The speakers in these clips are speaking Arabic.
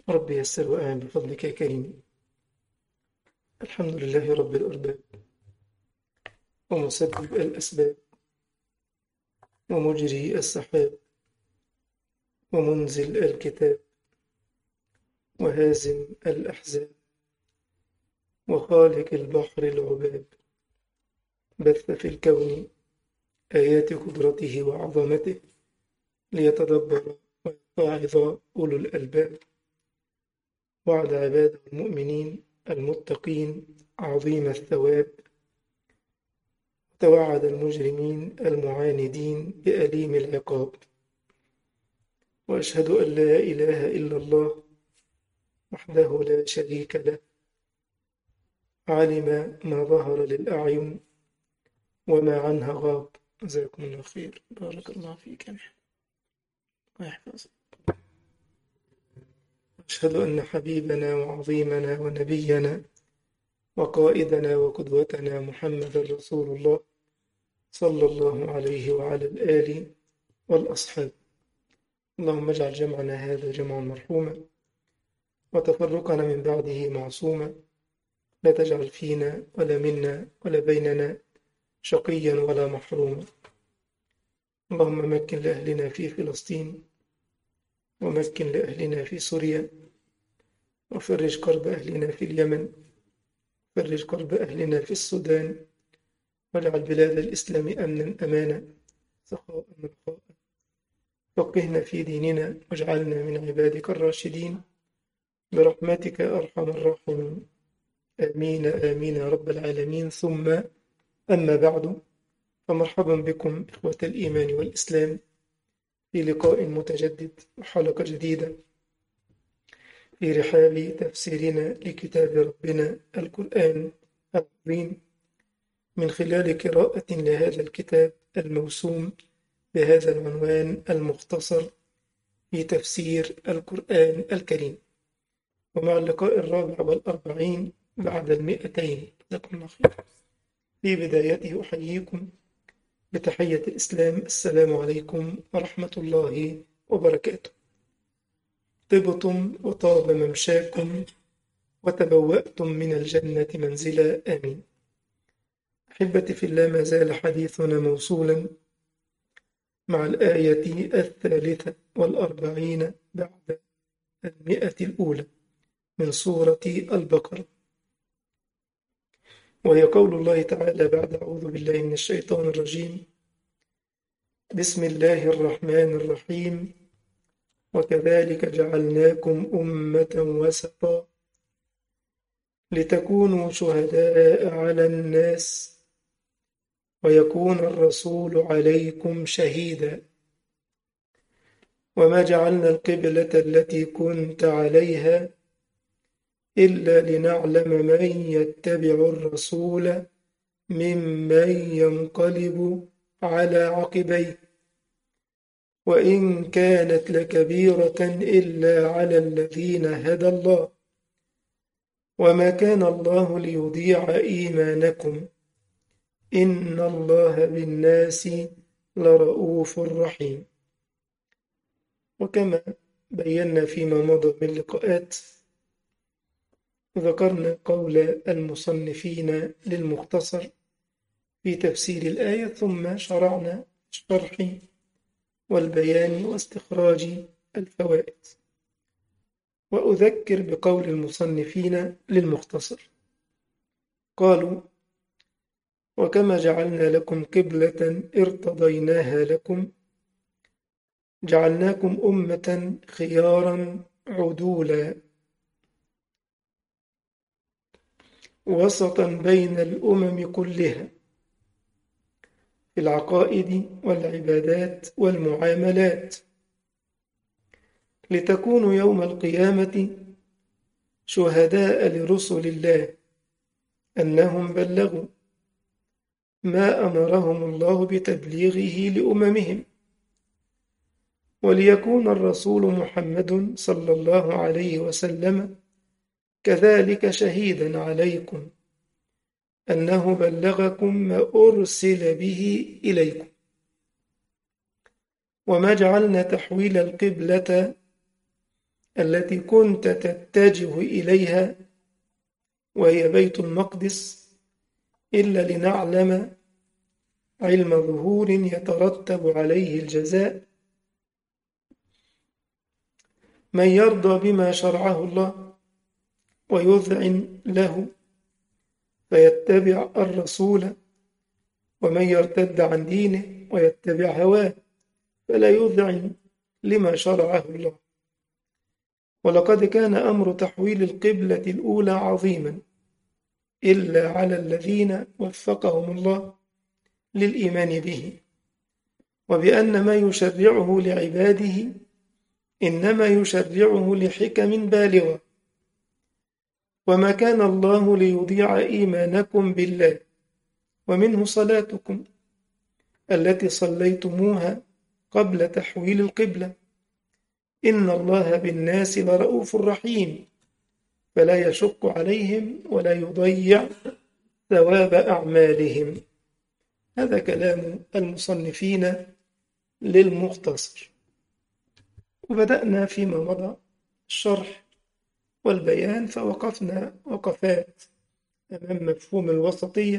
رب يسر وأعن بفضلك يا كريم. الحمد لله رب الأرباب، ومسبب الأسباب، ومجري السحاب، ومنزل الكتاب، وهازم الأحزاب، وخالق البحر العباب. بث في الكون آيات قدرته وعظمته ليتدبر ويتعظ أولو الألباب. وعد عباده المؤمنين المتقين عظيم الثواب، توعد المجرمين المعاندين بأليم العقاب. وأشهد أن لا إله إلا الله وحده لا شريك له، علم ما ظهر للأعين وما عنها غاب. جزاكم الله خير، بارك الله فيك يا محمد ويحفظك. أشهد أن حبيبنا وعظيمنا ونبينا وقائدنا وقدوتنا محمد رسول الله صلى الله عليه وعلى الآل والأصحاب. اللهم اجعل جمعنا هذا جمعا مرحوما، وتفرقنا من بعده معصوما. لا تجعل فينا ولا منا ولا بيننا شقيا ولا محروما. اللهم مكن لأهلنا في فلسطين، ومكن لأهلنا في سوريا، وفرج كرب أهلنا في اليمن، فرج كرب أهلنا في السودان، واجعل بلاد الإسلام أمنا أمانا سخاء رخاء. فقهنا في ديننا واجعلنا من عبادك الراشدين برحمتك أرحم الراحمين. آمين آمين يا رب العالمين. ثم أما بعد، فمرحبا بكم إخوة الإيمان والإسلام في لقاء متجدد وحلقة جديدة في رحاب تفسيرنا لكتاب ربنا القرآن العظيم، من خلال قراءة لهذا الكتاب الموسوم بهذا العنوان المختصر في تفسير القرآن الكريم. ومع اللقاء الرابع والأربعين بعد 200. جزاكم الله خير. في بدايته أحييكم بتحية الإسلام، السلام عليكم ورحمة الله وبركاته. طبتم وطاب ممشاكم وتبوأتم من الجنة منزلا، آمين. أحبتي في الله، ما زال حديثنا موصولا مع الآية 43 بعد 100 الأولى من سورة البقرة، وهي قول الله تعالى بعد أعوذ بالله من الشيطان الرجيم: بسم الله الرحمن الرحيم. وكذلك جعلناكم أمة وسطا لتكونوا شهداء على الناس ويكون الرسول عليكم شهيدا. وما جعلنا القبلة التي كنت عليها إلا لنعلم من يتبع الرسول ممن ينقلب على عقبيه، وإن كانت لكبيرة إلا على الذين هدى الله، وما كان الله ليضيع إيمانكم إن الله بالناس لرؤوف رحيم. وكما بينا فيما مضى من لقاءات، ذكرنا قول المصنفين للمختصر في تفسير الآية، ثم شرعنا الشرح والبيان واستخراج الفوائد. وأذكر بقول المصنفين للمختصر، قالوا: وكما جعلنا لكم قبلة ارتضيناها لكم جعلناكم أمة خيارا عدولا وسطا بين الأمم كلها في العقائد والعبادات والمعاملات، لتكونوا يوم القيامة شهداء لرسل الله أنهم بلغوا ما أمرهم الله بتبليغه لأممهم، وليكون الرسول محمد صلى الله عليه وسلم كذلك شهيدا عليكم أنه بلغكم ما أرسل به إليكم. وما جعلنا تحويل القبلة التي كنت تتجه إليها وهي بيت المقدس إلا لنعلم علم ظهور يترتب عليه الجزاء، من يرضى بما شرعه الله ويذعن له فيتبع الرسول، ومن يرتد عن دينه ويتبع هواه فلا يذعن لما شرعه الله. ولقد كان أمر تحويل القبلة الأولى عظيما إلا على الذين وفقهم الله للإيمان به، وبأن ما يشرعه لعباده إنما يشرعه لحكم بالغة، وما كان الله ليضيع إيمانكم بالله، ومنه صلاتكم التي صليتموها قبل تحويل القبلة، إن الله بالناس لرؤوف رحيم، فلا يشق عليهم ولا يضيع ثواب أعمالهم. هذا كلام المصنفين للمختصر. وبدأنا فيما مضى الشرح والبيان، فوقفنا وقفات أمام مفهوم الوسطية.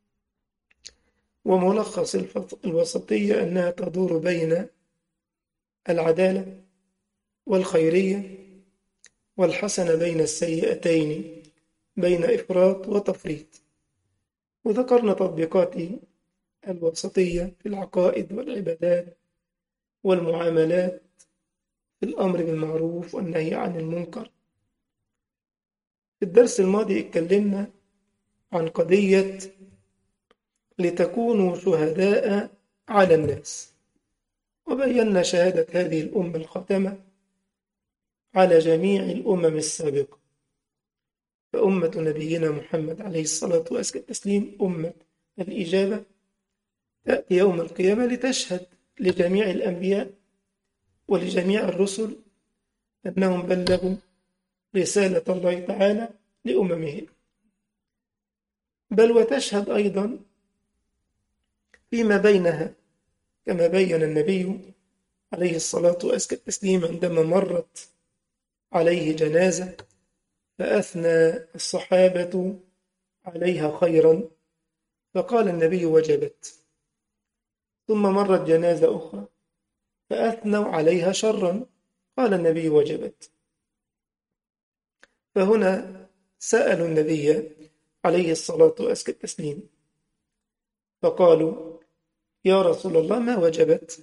وملخص الوسطية أنها تدور بين العدالة والخيرية والحسنة بين السيئتين، بين إفراط وتفريط. وذكرنا تطبيقات الوسطية في العقائد والعبادات والمعاملات، في الأمر بالمعروف والنهي عن المنكر. في الدرس الماضي اتكلمنا عن قضية لتكونوا شهداء على الناس، وبينا شهادة هذه الأمة الخاتمة على جميع الأمم السابقة، فأمة نبينا محمد عليه الصلاة والتسليم أمة الإجابة تأتي يوم القيامة لتشهد لجميع الأنبياء ولجميع الرسل أنهم بلغوا رسالة الله تعالى لأممهم، بل وتشهد أيضا فيما بينها، كما بين النبي عليه الصلاة والتسليم عندما مرت عليه جنازة فأثنى الصحابة عليها خيرا فقال النبي وجبت، ثم مرت جنازة أخرى فأثنوا عليها شرا قال النبي وجبت. فهنا سألوا النبي عليه الصلاة والتسليم فقالوا يا رسول الله ما وجبت؟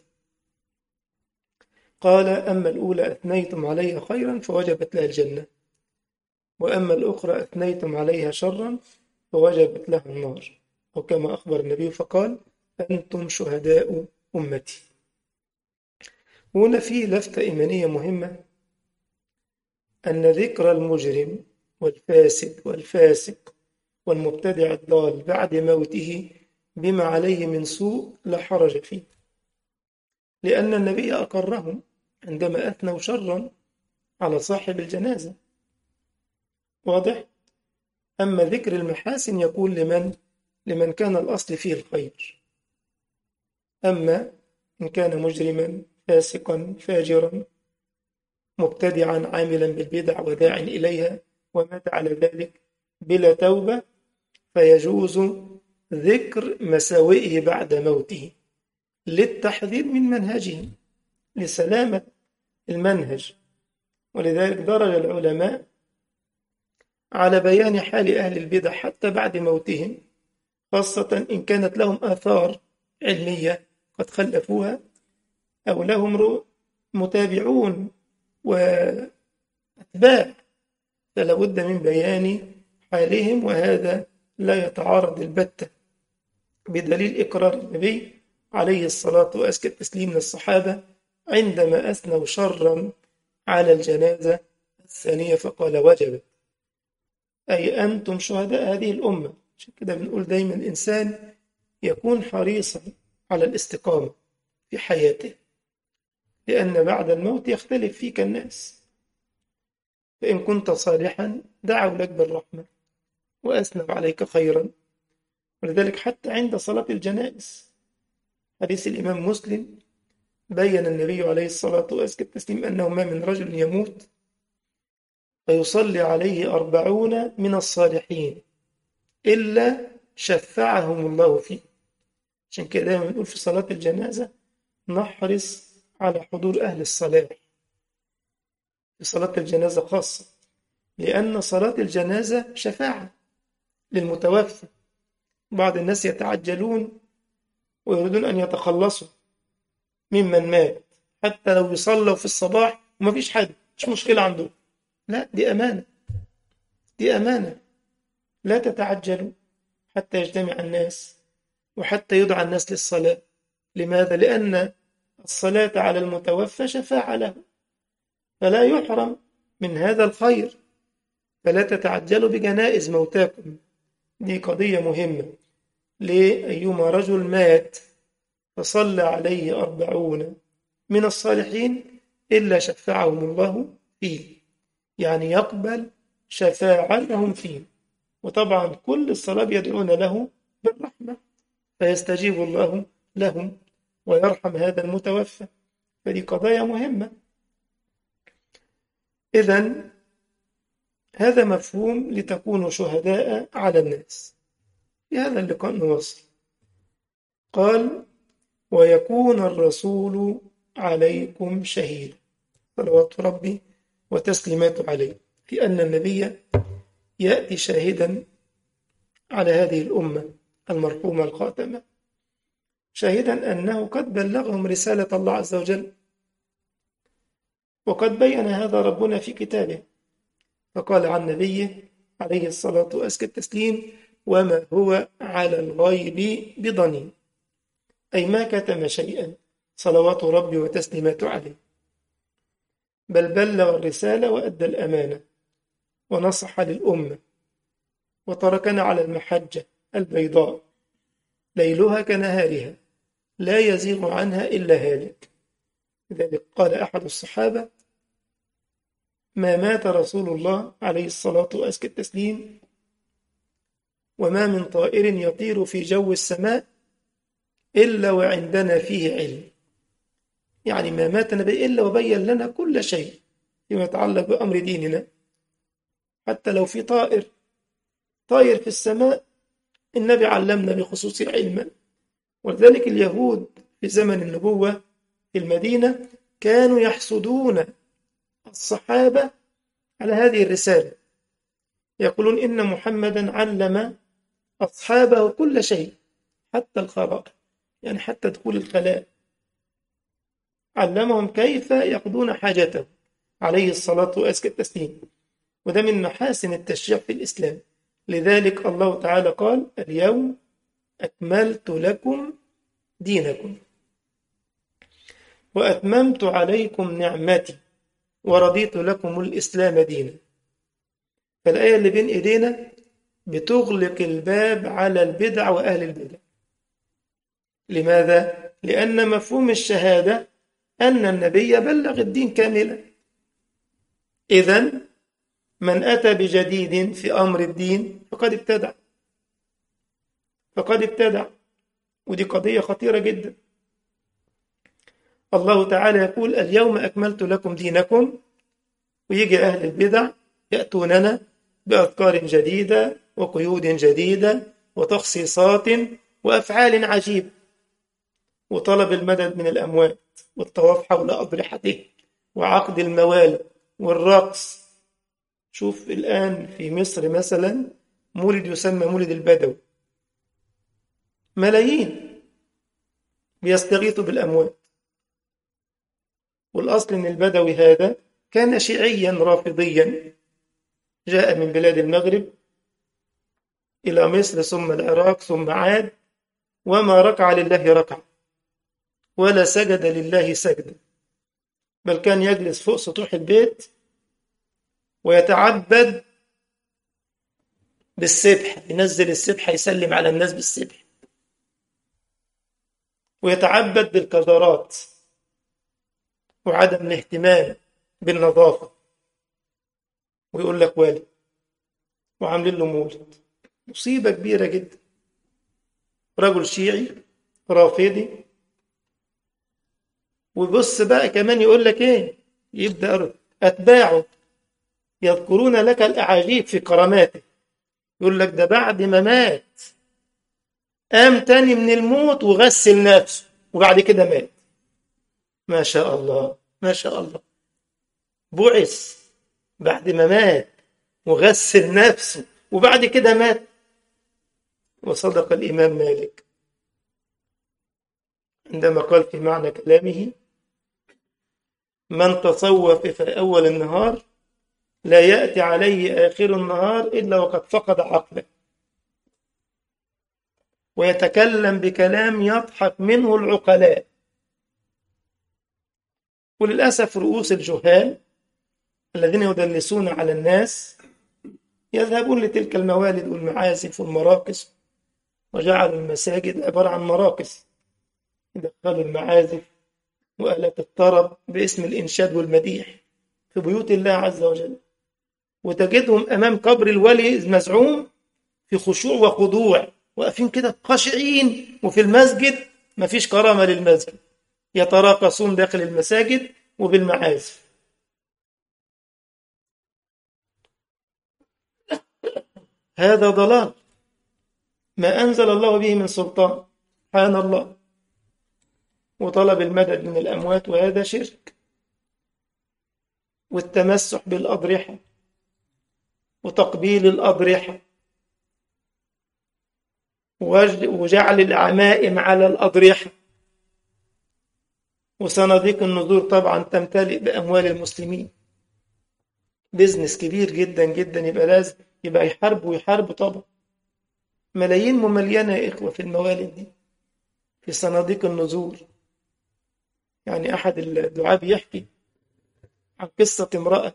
قال أما الأولى أثنيتم عليها خيرا فوجبت لها الجنة، وأما الأخرى أثنيتم عليها شرا فوجبت لها النار، وكما أخبر النبي فقال أنتم شهداء أمتي. هنا في لفتة إيمانية مهمة، أن ذكر المجرم والفاسد والفاسق والمبتدع الضال بعد موته بما عليه من سوء لا حرج فيه، لأن النبي أقرهم عندما أثنوا شرا على صاحب الجنازة، واضح؟ أما ذكر المحاسن يقول لمن كان الأصل فيه الخير. أما إن كان مجرما فاسقا فاجرا مبتدعا عاملا بالبدع وداع إليها ومات على ذلك بلا توبة، فيجوز ذكر مساوئه بعد موته للتحذير من منهجه، لسلامة المنهج. ولذلك درج العلماء على بيان حال أهل البدع حتى بعد موتهم، خاصة إن كانت لهم آثار علمية قد خلفوها أو لهم متابعون وأتباع، فلا بد من بيان حالهم، وهذا لا يتعارض البتة بدليل إقرار النبي عليه الصلاة والتسليم للصحابة عندما أثنوا شرا على الجنازة الثانية فقال وجبت، أي أنتم شهداء هذه الأمة. عشان كده بنقول دايما الإنسان يكون حريصا على الاستقامة في حياته، لأن بعد الموت يختلف فيك الناس، فإن كنت صالحا دعوا لك بالرحمة وأثنوا عليك خيرا. ولذلك حتى عند صلاة الجنائز حديث الإمام مسلم بين النبي عليه الصلاة والتسليم أنه ما من رجل يموت فيصلي عليه 40 من الصالحين إلا شفعهم الله فيه. عشان كده دايما بنقول في صلاة الجنازة نحرص على حضور أهل الصلاة في صلاة الجنازة خاصة، لأن صلاة الجنازة شفاعة للمتوفى. بعض الناس يتعجلون ويريدون أن يتخلصوا ممن مات، حتى لو يصلوا في الصباح وما فيش حد، مش مشكلة عندهم. لا، دي أمانة، دي أمانة. لا تتعجلوا حتى يجتمع الناس وحتى يدعى الناس للصلاة. لماذا؟ لأن الصلاة على المتوفى شفاعة له، فلا يحرم من هذا الخير. فلا تتعجلوا بجنائز موتاكم، دي قضية مهمة. ليه؟ أيما رجل مات فصلى عليه 40 من الصالحين إلا شفعهم الله فيه، يعني يقبل شفاعتهم فيه. وطبعا كل الصلاة يدعون له بالرحمة، فيستجيب الله لهم ويرحم هذا المتوفى. فدي قضايا مهمة. إذن هذا مفهوم لتكونوا شهداء على الناس. في هذا اللقاء نواصل. قال: ويكون الرسول عليكم شهيدا، صلوات ربي وتسليماته عليه، في أن النبي يأتي شاهدا على هذه الأمة المرحومة الخاتمة، شاهدا أنه قد بلغهم رسالة الله عز وجل، وقد بين هذا ربنا في كتابه، فقال عن نبيه عليه الصلاة وأزكى التسليم: وما هو على الغيب بضنين، أي ما كتم شيئا، صلوات ربي وتسليماته عليه، بل بلغ الرسالة وأدى الأمانة ونصح للأمة، وتركنا على المحجة البيضاء ليلها كنهارها لا يزيغ عنها إلا هالك. لذلك قال أحد الصحابة: ما مات رسول الله عليه الصلاة وأزكى التسليم وما من طائر يطير في جو السماء إلا وعندنا فيه علم. يعني ما مات النبي إلا وبين لنا كل شيء فيما يتعلق بأمر ديننا. حتى لو في طائر في السماء، النبي علمنا بخصوصه علما. ولذلك اليهود في زمن النبوة في المدينة كانوا يحسدون الصحابة على هذه الرسالة، يقولون إن محمدا علم أصحابه كل شيء حتى الخراء، يعني حتى دخول الخلاء علمهم كيف يقضون حاجته عليه الصلاة وأزكى التسليم. وده من محاسن التشريع في الإسلام. لذلك الله تعالى قال: اليوم أكملت لكم دينكم وأتممت عليكم نعمتي ورضيت لكم الإسلام دينا. فالآية اللي بين إيدينا بتغلق الباب على البدع وأهل البدع. لماذا؟ لأن مفهوم الشهادة أن النبي بلغ الدين كاملا. إذن من أتى بجديد في أمر الدين فقد ابتدع. ودي قضية خطيرة جدا. الله تعالى يقول: اليوم أكملت لكم دينكم، ويجي أهل البدع يأتوننا بأذكار جديدة وقيود جديدة وتخصيصات وأفعال عجيبة، وطلب المدد من الأموات والطواف حول أضرحته وعقد الموالد والرقص. شوف الآن في مصر مثلا مولد يسمى مولد البدوي، ملايين بيستغيثوا بالأموات. والأصل أن البدوي هذا كان شيعيا رافضيا، جاء من بلاد المغرب إلى مصر ثم العراق ثم عاد، وما ركع لله ركع ولا سجد لله سجد، بل كان يجلس فوق سطوح البيت ويتعبد بالسبح، ينزل السبح يسلم على الناس بالسبح، ويتعبد بالكظرات وعدم الاهتمام بالنظافة، ويقول لك والد، وعاملين له مولد. مصيبة كبيرة جدا. رجل شيعي رافضي، وبص بقى كمان يقول لك ايه، يبدأ أتباعه يذكرون لك الأعاجيب في كراماته. يقول لك ده بعد ما مات قام تاني من الموت وغسل نفسه وبعد كده مات. ما شاء الله ما شاء الله. بعث بعد ما مات وغسل نفسه وبعد كده مات. وصدق الإمام مالك عندما قال في معنى كلامه: من تصوف في أول النهار لا يأتي عليه آخر النهار إلا وقد فقد عقله، ويتكلم بكلام يضحك منه العقلاء. وللأسف رؤوس الجهال الذين يدلسون على الناس يذهبون لتلك الموالد والمعازف والمراقص، وجعلوا المساجد عبارة عن مراقص، يدخلوا المعازف وآلات الطرب باسم الإنشاد والمديح في بيوت الله عز وجل، وتجدهم أمام قبر الولي المزعوم في خشوع وخضوع، واقفين كده خاشعين، وفي المسجد مفيش كرامة للمسجد، يتراقصون داخل المساجد وبالمعازف. هذا ضلال ما أنزل الله به من سلطان، سبحان الله. وطلب المدد من الأموات، وهذا شرك. والتمسح بالأضرحة وتقبيل الأضرحة وجعل العمائم على الأضرحة، وصناديق النذور طبعا تمتلئ بأموال المسلمين. بيزنس كبير جدا جدا، يبقى لازم يبقى يحاربوا طبعا. ملايين مملينة يا إخوة في الموالد دي، في صناديق النذور. يعني أحد الدعاة بيحكي عن قصة امرأة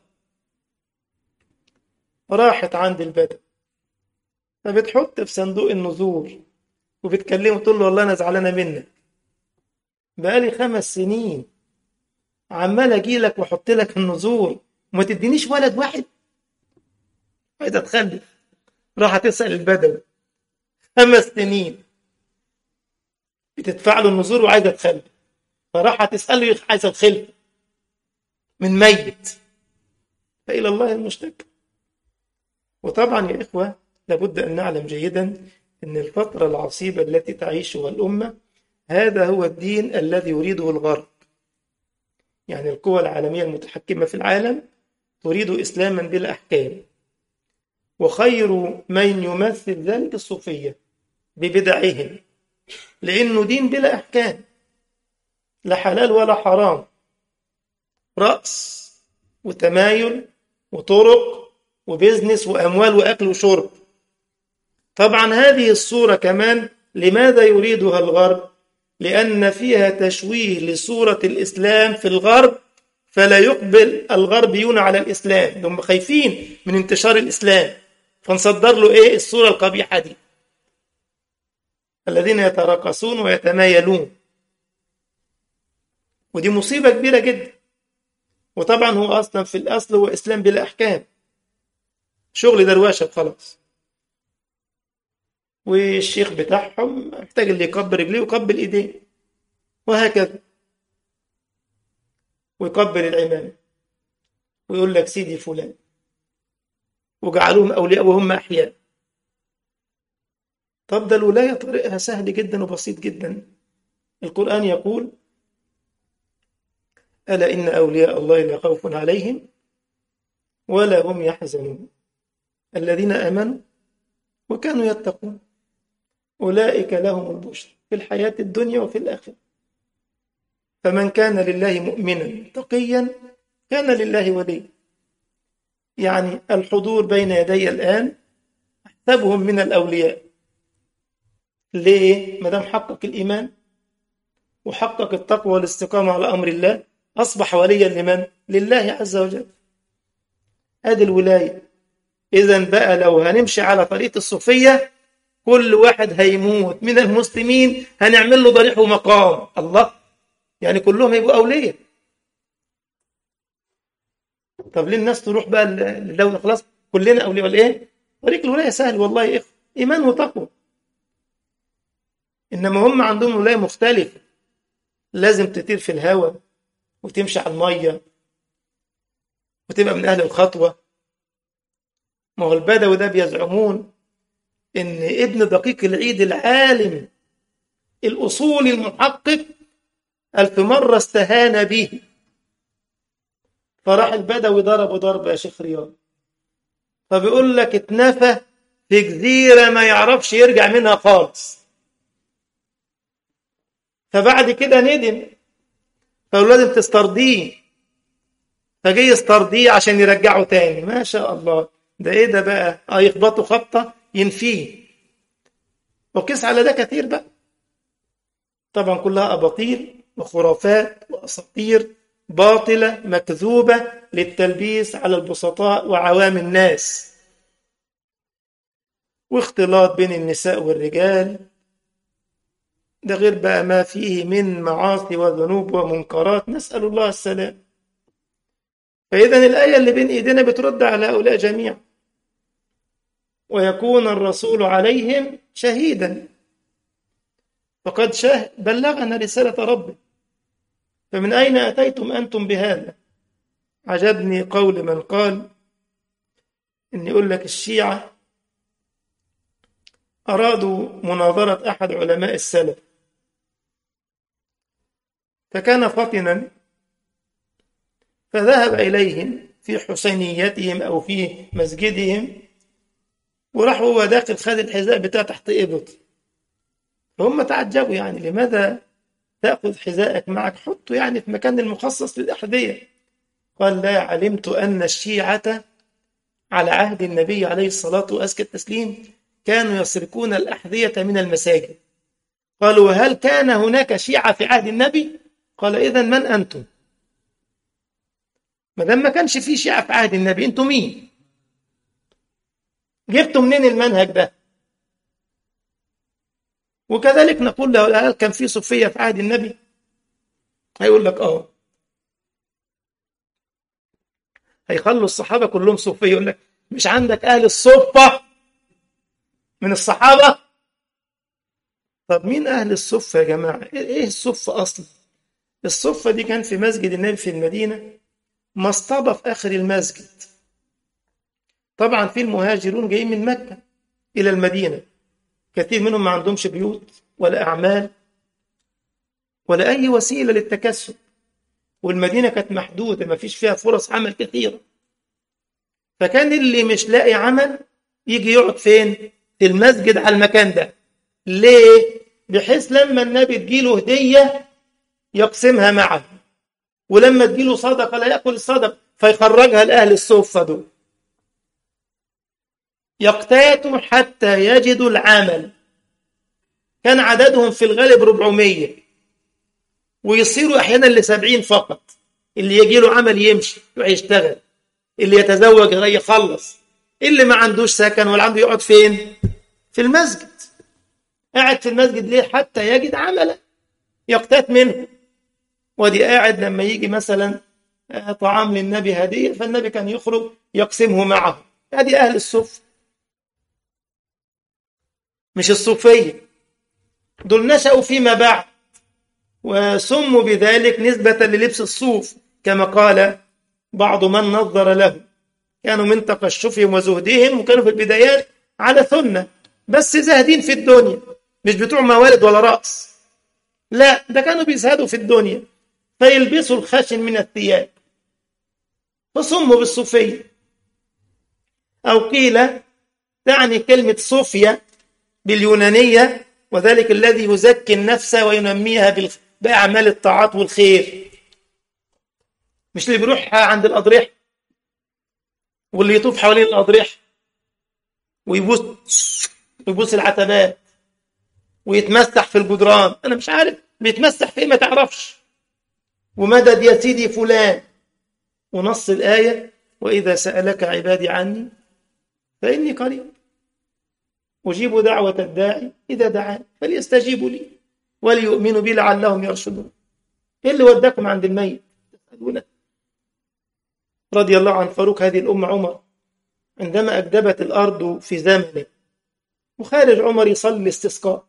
راحت عند البدو، فبتحط في صندوق النذور وبتكلمه تقول له: والله أنا زعلانة منك، بقالي 5 سنين عمال أجي لك وأحط لك النذور وما تدينيش ولد واحد، عايزة تخلف. راح تسأل البدوي، 5 سنين بتدفع له النذور وعايزة تخلف، فراح تسأله عايزة تخلف من ميت، فإلى الله المشتكى. وطبعا يا إخوة لابد أن نعلم جيدا أن الفترة العصيبة التي تعيشها الأمة هذا هو الدين الذي يريده الغرب. يعني القوى العالمية المتحكمة في العالم تريد إسلاما بلا أحكام، وخير من يمثل ذلك الصوفية ببدعهم، لأنه دين بلا أحكام، لا حلال ولا حرام، رأس وتمايل وطرق وبزنس وأموال وأكل وشرب. طبعا هذه الصورة كمان لماذا يريدها الغرب؟ لأن فيها تشويه لصورة الإسلام في الغرب، فلا يقبل الغربيون على الإسلام، هم خايفين من انتشار الإسلام، فنصدر له إيه؟ الصورة القبيحة دي، الذين يتراقصون ويتمايلون. ودي مصيبة كبيرة جدا. وطبعا هو أصلا في الأصل هو إسلام بلا أحكام، شغل درواشة وخلاص. والشيخ بتاعهم محتاج اللي يكبر رجليه ويقبل إيديه، وهكذا، ويقبل العمام ويقول لك سيدي فلان، وجعلوهم أولياء وهم أحياء. طب ده الولاية طريقها سهل جدا وبسيط جدا. القرآن يقول: ألا إن أولياء الله لا خوف عليهم ولا هم يحزنون الذين آمنوا وكانوا يتقون أولئك لهم البشر في الحياة الدنيا وفي الآخرة. فمن كان لله مؤمنا تقيا كان لله وليا. يعني الحضور بين يدي الآن أحسبهم من الأولياء. ليه؟ ما دام حقق الإيمان وحقق التقوى والاستقامة على أمر الله أصبح وليا لمن؟ لله عز وجل. هذه الولاية. إذن بقى لو هنمشي على طريقة الصوفية كل واحد هيموت من المسلمين هنعمل له ضريح ومقام. الله، يعني كلهم هيبقوا أولياء. طب ليه الناس تروح بقى للدولة؟ خلاص كلنا أولياء ولا إيه؟ طريق الولاية سهل والله يا إخوة، إيمان وتقوى. إنما هم عندهم ولاية مختلفة، لازم تطير في الهواء وتمشي على المية وتبقى من أهل الخطوة ما هو البدوي ده بيزعمون إن ابن دقيق العيد العالم الأصولي المحقق 1000 مرة استهان به، فراح البدوي ضربه ضرب يا شيخ رياض، فبيقول لك اتنفى في جزيرة ما يعرفش يرجع منها خالص. فبعد كده ندم، فقال لازم تسترضيه، فجي يسترضيه عشان يرجعه تاني. ما شاء الله، ده ايه ده بقى؟ يخبطه خبطة ينفيه. وقيس على ده كثير بقى، طبعا كلها أباطيل وخرافات وأساطير باطلة مكذوبة للتلبيس على البسطاء وعوام الناس، واختلاط بين النساء والرجال، ده غير بقى ما فيه من معاصي وذنوب ومنكرات، نسأل الله السلام. فإذا الآية اللي بين إيدينا بترد على هؤلاء جميعا، ويكون الرسول عليهم شهيدا، فقد بلغنا رسالة ربه، فمن أين أتيتم أنتم بهذا؟ عجبني قول من قال إن يقول لك الشيعة أرادوا مناظرة أحد علماء السلف، فكان فطنا فذهب إليهم في حسينيتهم أو في مسجدهم، وراح هو داخل خد الحذاء بتاعه تحت إبط، فهم تعجبوا، يعني لماذا تأخذ حذاءك معك؟ حطه يعني في مكان المخصص للأحذية. قال لا، علمت أن الشيعة على عهد النبي عليه الصلاة وأزكى التسليم كانوا يسرقون الأحذية من المساجد. قالوا وهل كان هناك شيعة في عهد النبي؟ قال إذن من أنتم؟ ما دام ما كانش في شيعة في عهد النبي، أنتم مين؟ جبتوا منين المنهج ده؟ وكذلك نقول له هل كان في صوفية في عهد النبي؟ هيقول لك هيخلوا الصحابة كلهم صوفية. يقول لك مش عندك أهل الصفة من الصحابة؟ طب مين أهل الصفة يا جماعة؟ إيه الصفة أصلا؟ الصفة دي كان في مسجد النبي في المدينة مصطبة في آخر المسجد. طبعا في المهاجرون جايين من مكة إلى المدينة، كثير منهم ما عندهمش بيوت ولا أعمال ولا أي وسيلة للتكسب، والمدينة كانت محدودة ما فيش فيها فرص عمل كثيرة، فكان اللي مش لاقي عمل يجي يقعد فين؟ في المسجد على المكان ده. ليه؟ بحيث لما النبي تجيله هدية يقسمها معه، ولما تجيله صدقة لا يأكل الصدقة فيخرجها لأهل الصفة دول. يقتاتوا حتى يجدوا العمل، كان عددهم في الغالب 400، ويصيروا أحيانا ل70 فقط. اللي يجي له عمل يمشي يروح يشتغل، اللي يتزوج يخلص، اللي ما عندوش سكن ولا عنده يقعد فين؟ في المسجد. قاعد في المسجد ليه؟ حتى يجد عملا يقتات منه. ودي قاعد لما يجي مثلا طعام للنبي هدية، فالنبي كان يخرج يقسمه معه. هذه أهل الصف، مش الصوفية. دول نشأوا فيما بعد وسموا بذلك نسبة للبس الصوف، كما قال بعض من نظر له، كانوا من تقشفهم وزهدهم وكانوا في البدايات على سنة، بس زاهدين في الدنيا، مش بتوع موالد ولا رأس، لا ده كانوا بيزهدوا في الدنيا فيلبسوا الخشن من الثياب، فسموا بالصوفية. أو قيل تعني كلمة صوفيا باليونانية، وذلك الذي يزكي النفس وينميها بأعمال الطاعات والخير. مش اللي بيروح عند الأضرحة واللي يطوف حوالين الأضرحة ويبوس العتبات ويتمسح في الجدران، أنا مش عارف بيتمسح في إيه، ما تعرفش، ومدد يا سيدي فلان. ونص الآية وإذا سألك عبادي عني فإني قريب أجيب دعوة الداعي إذا دعاني فليستجيبوا لي وليؤمنوا بي لعلهم يرشدون. إيه اللي وداكم عند الميت؟ رضي الله عن فاروق هذه الأمة عمر، عندما أكدبت الأرض في زمنه وخارج عمر يصلي الاستسقاء،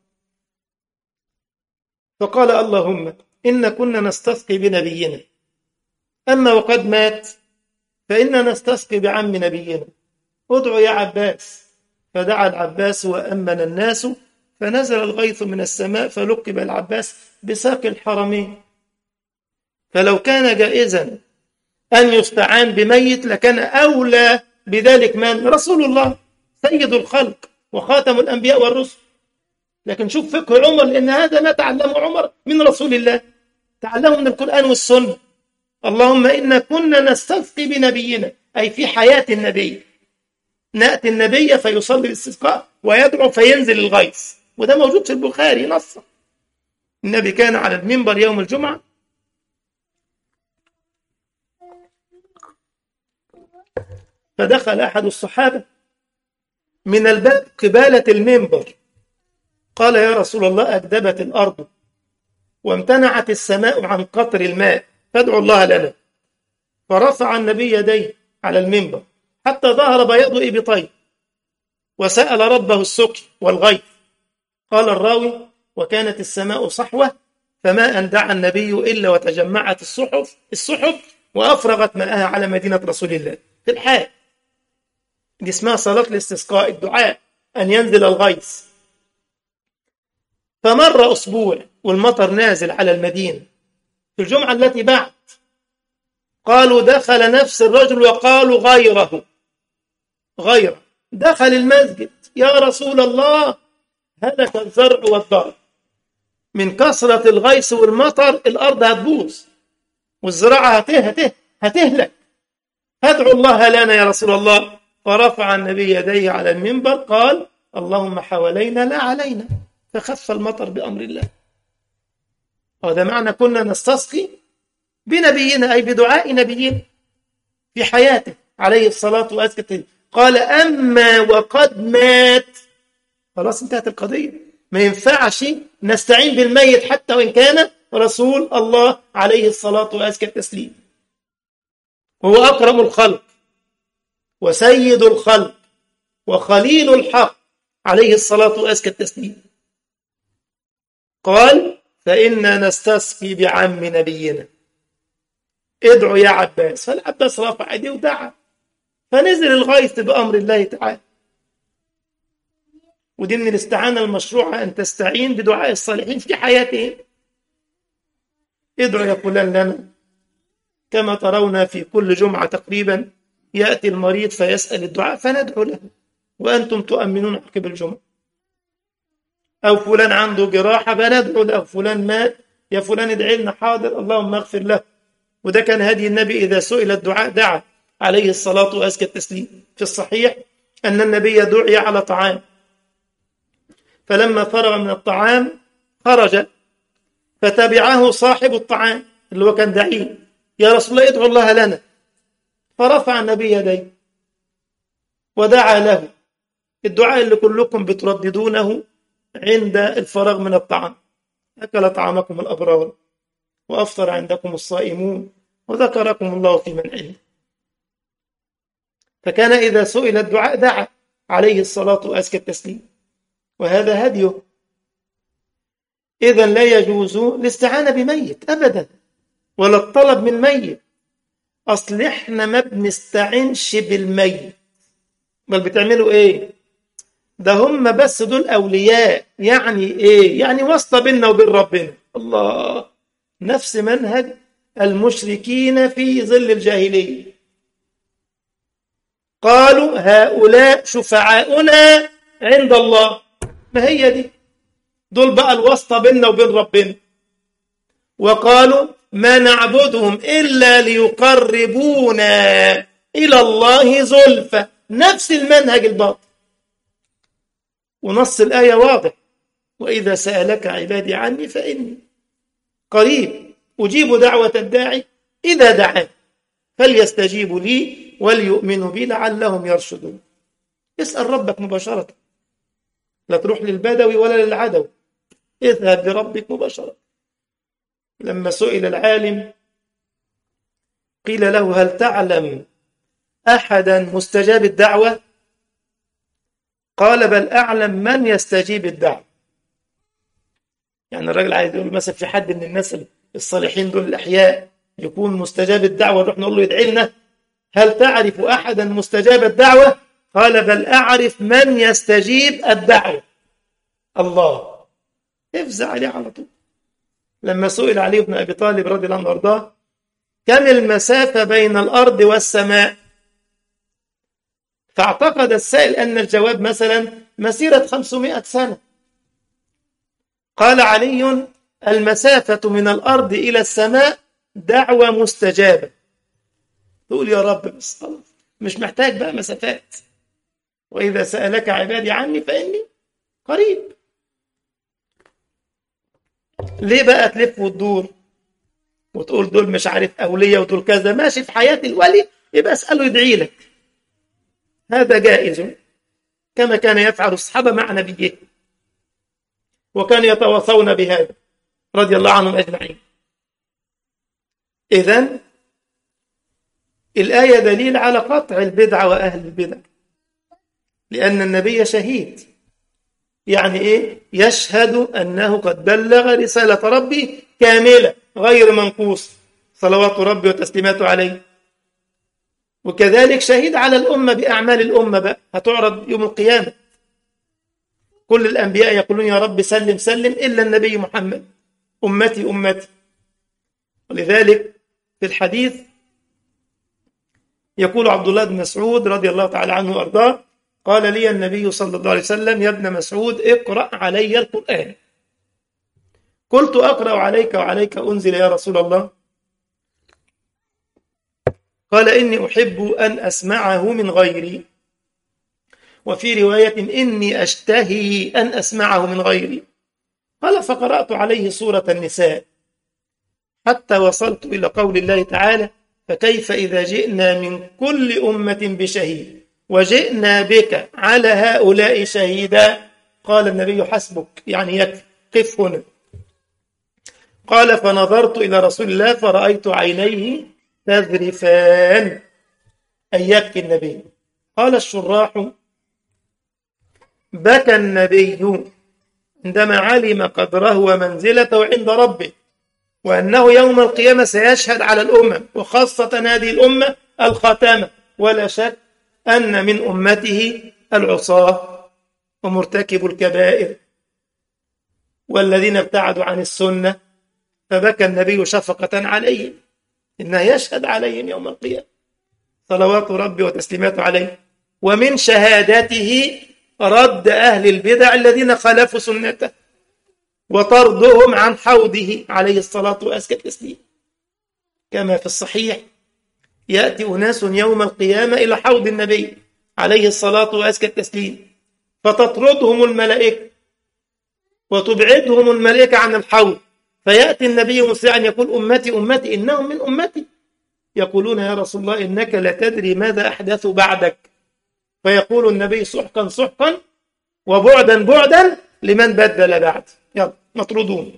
فقال اللهم إن كنا نستسقي بنبينا، أما وقد مات فإننا نستسقي بعم نبينا. ادعوا يا عباس. فدعا العباس وأمن الناس، فنزل الغيث من السماء فلقب العباس بساقي الحرمين. فلو كان جائزا أن يستعان بميت لكان أولى بذلك من؟ رسول الله سيد الخلق وخاتم الأنبياء والرسل. لكن شوف فقه عمر، لأن هذا ما تعلمه عمر من رسول الله، تعلمه من القرآن والسنة. اللهم إنا كنا نستسقي بنبينا، أي في حياة النبي، نأتي النبي فيصلي الاستسقاء ويدعو فينزل الغيث، وده موجود في البخاري نصا. النبي كان على المنبر يوم الجمعة فدخل أحد الصحابة من الباب قبالة المنبر، قال يا رسول الله أكدبت الأرض وامتنعت السماء عن قطر الماء فادعوا الله لنا. فرفع النبي يديه على المنبر حتى ظهر بياض إبطيه وسأل ربه السقي والغيث. قال الراوي وكانت السماء صحوة فما أن دعا النبي إلا وتجمعت السحب وأفرغت ماءها على مدينة رسول الله في الحال. دي اسمها صلاة الاستسقاء، الدعاء أن ينزل الغيث. فمر أسبوع والمطر نازل على المدينة. في الجمعة التي بعد قالوا دخل نفس الرجل وقالوا غيره دخل المسجد يا رسول الله هلك الزرع والضرع، من كثرة الغيث والمطر الأرض هتبوظ والزراعة هتهلك، فادعوا الله لنا يا رسول الله. فرفع النبي يديه على المنبر قال اللهم حوالينا لا علينا، فخف المطر بأمر الله. وهذا معنى كنا نستسقي بنبينا، أي بدعاء نبينا في حياته عليه الصلاة والسلام. قال أما وقد مات، خلاص انتهت القضية، ما ينفعش نستعين بالميت حتى وإن كان رسول الله عليه الصلاة والسلام. هو أكرم الخلق وسيد الخلق وخليل الحق عليه الصلاة والسلام. قال فإنا نستسقي بعم نبينا، ادعوا يا عباس. فالعباس رفع يديه ودعا فنزل الغيث بأمر الله تعالى. ودي من الاستعانة المشروعة، أن تستعين بدعاء الصالحين في حياتهم. ادعوا يا فلان لنا، كما ترون في كل جمعة تقريبا يأتي المريض فيسأل الدعاء فندعو له وأنتم تؤمنون عقب الجمعة. أو فلان عنده جراحة فندعو له، فلان مات يا فلان ادعي لنا، حاضر اللهم اغفر له. وده كان هدي النبي إذا سئل الدعاء دعا عليه الصلاة وأزكى التسليم. في الصحيح أن النبي دعي على طعام، فلما فرغ من الطعام خرج فتبعه صاحب الطعام اللي هو كان دعيه يا رسول الله ادعو الله لنا. فرفع النبي يديه ودعا له الدعاء اللي كلكم بترددونه عند الفراغ من الطعام. أكل طعامكم الأبرار وأفطر عندكم الصائمون وذكركم الله في من عنده. فكان إذا سئل الدعاء دعا عليه الصلاة وأزكى التسليم، وهذا هديه. إذن لا يجوز الاستعانة بميت أبدا ولا الطلب من ميت. أصل إحنا ما بنستعنش بالميت، بل بتعملوا إيه؟ ده هم بس دول أولياء. يعني إيه؟ يعني واسطة بيننا وبين ربنا. الله، نفس منهج المشركين في ظل الجاهلية. قالوا هؤلاء شفعاؤنا عند الله. ما هي دي؟ دول بقى الواسطة بيننا وبين ربنا. وقالوا ما نعبدهم إلا ليقربونا إلى الله زلفى. نفس المنهج الباطل. ونص الآية واضح وإذا سألك عبادي عني فإني قريب أجيب دعوة الداعي إذا دعان فليستجيبوا لي وليؤمنوا بي لعلهم يرشدون. اسأل ربك مباشرة، لا تروح للبدوي ولا للعدوي، اذهب لربك مباشرة. لما سئل العالم قيل له هل تعلم أحدا مستجاب الدعوة؟ قال بل أعلم من يستجيب الدعوة. يعني الراجل عايز يقول مثلا في حد من الناس الصالحين دول الأحياء يكون مستجاب الدعوة، نروح نقول له يدعي لنا. هل تعرف أحدا مستجاب الدعوة؟ قال بل أعرف من يستجيب الدعوة. الله، افزع عليه على طول. لما سئل علي بن أبي طالب رضي الله عنه وارضاه كم المسافة بين الأرض والسماء، فاعتقد السائل أن الجواب مثلا مسيرة 500 سنة. قال علي المسافة من الأرض إلى السماء دعوة مستجابة. تقول يا رب بس خلاص، مش محتاج بقى مسافات. وإذا سألك عبادي عني فإني قريب. ليه بقى تلف وتدور وتقول دول مش عارف أولية ودول كذا؟ ماشي في حياة الولي يبقى اسأله يدعي لك، هذا جائز كما كان يفعل الصحابة مع نبيه، وكانوا يتواصون بهذا رضي الله عنهم أجمعين. إذن الآية دليل على قطع البدعة وأهل البدع، لأن النبي شهيد. يعني إيه؟ يشهد أنه قد بلغ رسالة ربي كاملة غير منقوص، صلوات ربي وتسليماته عليه. وكذلك شهيد على الأمة بأعمال الأمة بقى هتعرض يوم القيامة. كل الأنبياء يقولون يا رب سلم سلم إلا النبي محمد، أمتي أمتي. ولذلك في الحديث يقول عبد الله بن مسعود رضي الله تعالى عنه وأرضاه قال لي النبي صلى الله عليه وسلم يا ابن مسعود اقرأ علي القرآن. قلت أقرأ عليك وعليك أنزل يا رسول الله؟ قال إني أحب أن أسمعه من غيري، وفي رواية إني أشتهي أن أسمعه من غيري. قال فقرأت عليه سورة النساء حتى وصلت إلى قول الله تعالى فكيف إذا جئنا من كل أمة بشهيد وجئنا بك على هؤلاء شهيدا. قال النبي حسبك، يعني يكفي، قف هنا. قال فنظرت إلى رسول الله فرأيت عينيه تذرفان، أي يبكي النبي. قال الشراح بكى النبي عندما علم قدره ومنزلته عند ربه، وأنه يوم القيامة سيشهد على الأمم، وخاصة هذه الأمة الخاتمة، ولا شك أن من أمته العصاة ومرتكب الكبائر والذين ابتعدوا عن السنة. فبكى النبي شفقة عليهم، إنه يشهد عليهم يوم القيامة، صلوات ربي وتسليماته عليه. ومن شهادته رد أهل البدع الذين خالفوا سنته وطردهم عن حوضه عليه الصلاة وأزكى التسليم، كما في الصحيح يأتي أناس يوم القيامة إلى حوض النبي عليه الصلاة وأزكى التسليم فتطردهم الملائكة وتبعدهم الملائكة عن الحوض، فيأتي النبي مسرعا يقول أمتي أمتي إنهم من أمتي. يقولون يا رسول الله إنك لا تدري ماذا أحدثوا بعدك. فيقول النبي سحقا سحقا وبعدا بعدا لمن بدل بعد، يلا مطردون.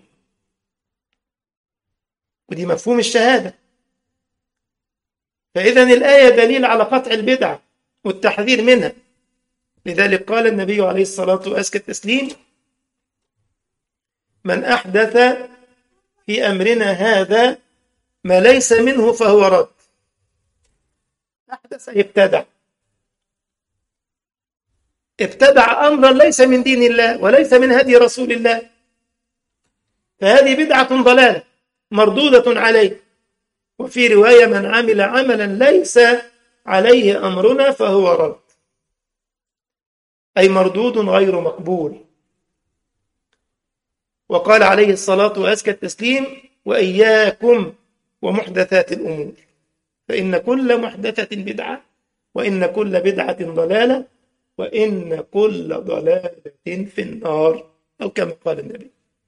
ودي مفهوم الشهادة. فإذن الآية دليل على قطع البدع والتحذير منها. لذلك قال النبي عليه الصلاة وأزكى التسليم من أحدث في أمرنا هذا ما ليس منه فهو رد. أحدث ابتدع أمرا ليس من دين الله وليس من هدي رسول الله، فهذه بدعة ضلالة مردودة عليه. وفي رواية من عمل عملا ليس عليه أمرنا فهو رد، أي مردود غير مقبول. وقال عليه الصلاة وأزكى التسليم وإياكم ومحدثات الأمور فإن كل محدثة بدعة وإن كل بدعة ضلالة وإن كل ضلالة في النار، أو كما قال النبي.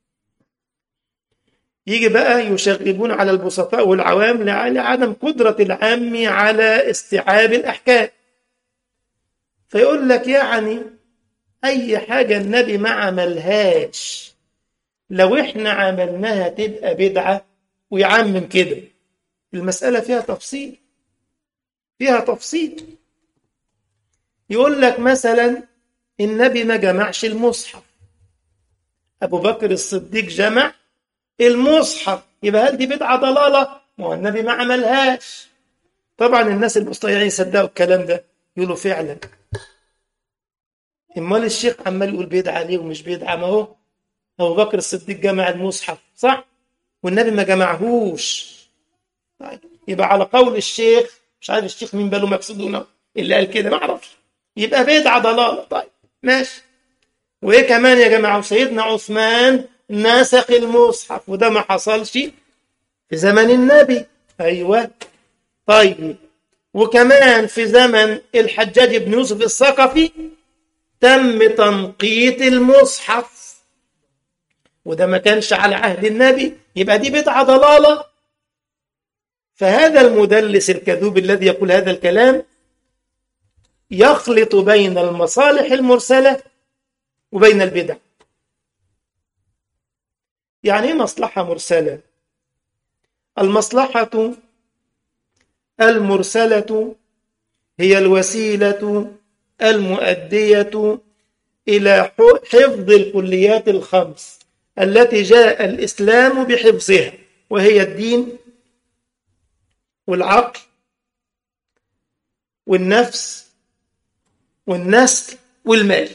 يجي بقى يشغبون على البسطاء والعوام لعدم قدرة العام على استيعاب الأحكام، فيقول لك يعني أي حاجة النبي ما عملهاش لو إحنا عملناها تبقى بدعة، ويعمم كده. المسألة فيها تفصيل. يقول لك مثلا النبي ما جمعش المصحف، أبو بكر الصديق جمع المصحف، يبقى هل دي بدعة ضلالة؟ ما هو النبي ما عملهاش. طبعا الناس المستطيعين يصدقوا الكلام ده، يقولوا فعلا امال الشيخ عمال يقول بدعة ليه ومش بدعة؟ ما هو أبو بكر الصديق جمع المصحف صح، والنبي ما جمعهوش. طيب يبقى على قول الشيخ، مش عارف الشيخ مين باله مقصودنا اللي قال كده، ما اعرفش، يبقى بدعة ضلالة. طيب ماشي. وايه كمان يا جماعة؟ سيدنا عثمان نسخ المصحف، وده ما حصلش في زمن النبي. ايوه. طيب وكمان في زمن الحجاج بن يوسف الثقفي تم تنقيط المصحف، وده ما كانش على عهد النبي، يبقى دي بدعة ضلالة. فهذا المدلس الكذوب الذي يقول هذا الكلام يخلط بين المصالح المرسلة وبين البدع. يعني ايه مصلحة مرسلة؟ المصلحة المرسلة هي الوسيلة المؤدية إلى حفظ الكليات الخمس التي جاء الإسلام بحفظها، وهي الدين والعقل والنفس والنسل والمال.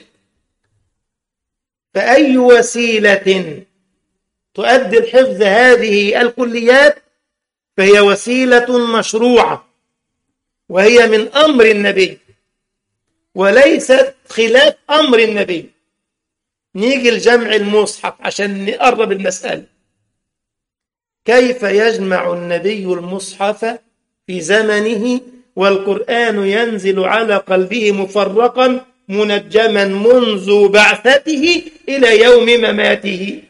فأي وسيلة تؤدي الحفظ هذه الكليات فهي وسيلة مشروعة، وهي من أمر النبي وليست خلاف أمر النبي. نيجي لجمع المصحف عشان نقرب المسألة. كيف يجمع النبي المصحف في زمنه والقرآن ينزل على قلبه مفرقا منجما منذ بعثته إلى يوم مماته؟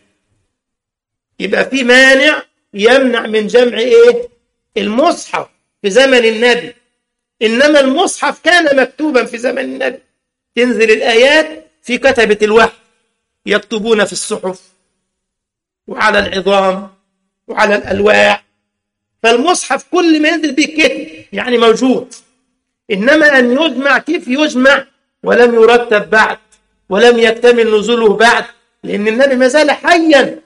يبقى في مانع يمنع من جمع إيه؟ المصحف في زمن النبي. إنما المصحف كان مكتوبا في زمن النبي، تنزل الآيات في كتبة الوحي، يكتبون في الصحف وعلى العظام وعلى الألواح. فالمصحف كل ما ينزل به كتب يعني موجود. إنما أن يجمع، كيف يجمع ولم يرتب بعد ولم يكتمل نزوله بعد؟ لأن النبي ما زال حيا.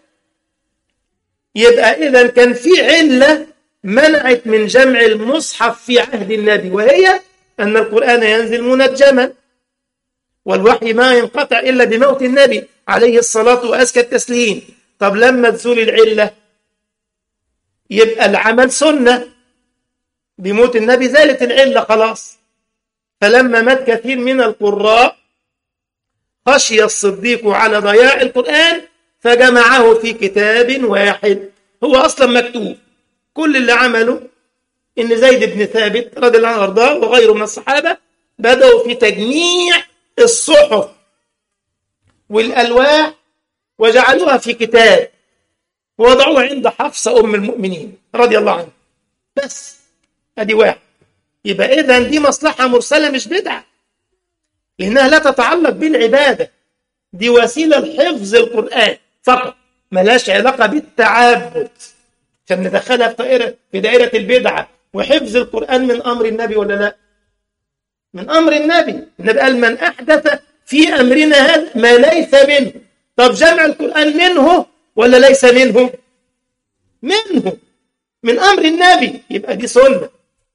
يبقى إذن كان في علة منعت من جمع المصحف في عهد النبي، وهي أن القرآن ينزل منجما، والوحي ما ينقطع إلا بموت النبي عليه الصلاة وأزكى التسليم. طب لما تزول العلة يبقى العمل سنة، بموت النبي زالت العلة خلاص. فلما مات كثير من القراء خشي الصديق على ضياع القرآن فجمعه في كتاب واحد، هو أصلا مكتوب. كل اللي عمله إن زيد بن ثابت رضي الله عنه وارضاه وغيره من الصحابة بدأوا في تجميع الصحف والألواح وجعلوها في كتاب ووضعوها عند حفصة أم المؤمنين رضي الله عنها. بس أدي واحد. يبقى إذن دي مصلحة مرسلة مش بدعة، لأنها لا تتعلق بالعبادة، دي وسيلة لحفظ القرآن فقط، ملاش علاقة بالتعبد، عشان ندخلها في دائرة البدعة. وحفظ القرآن من أمر النبي ولا لا؟ من أمر النبي. النبي قال من أحدث في أمرنا هذا ما ليس منه. طب جمع القرآن منه ولا ليس منه؟ منه، من أمر النبي، يبقى دي سنة.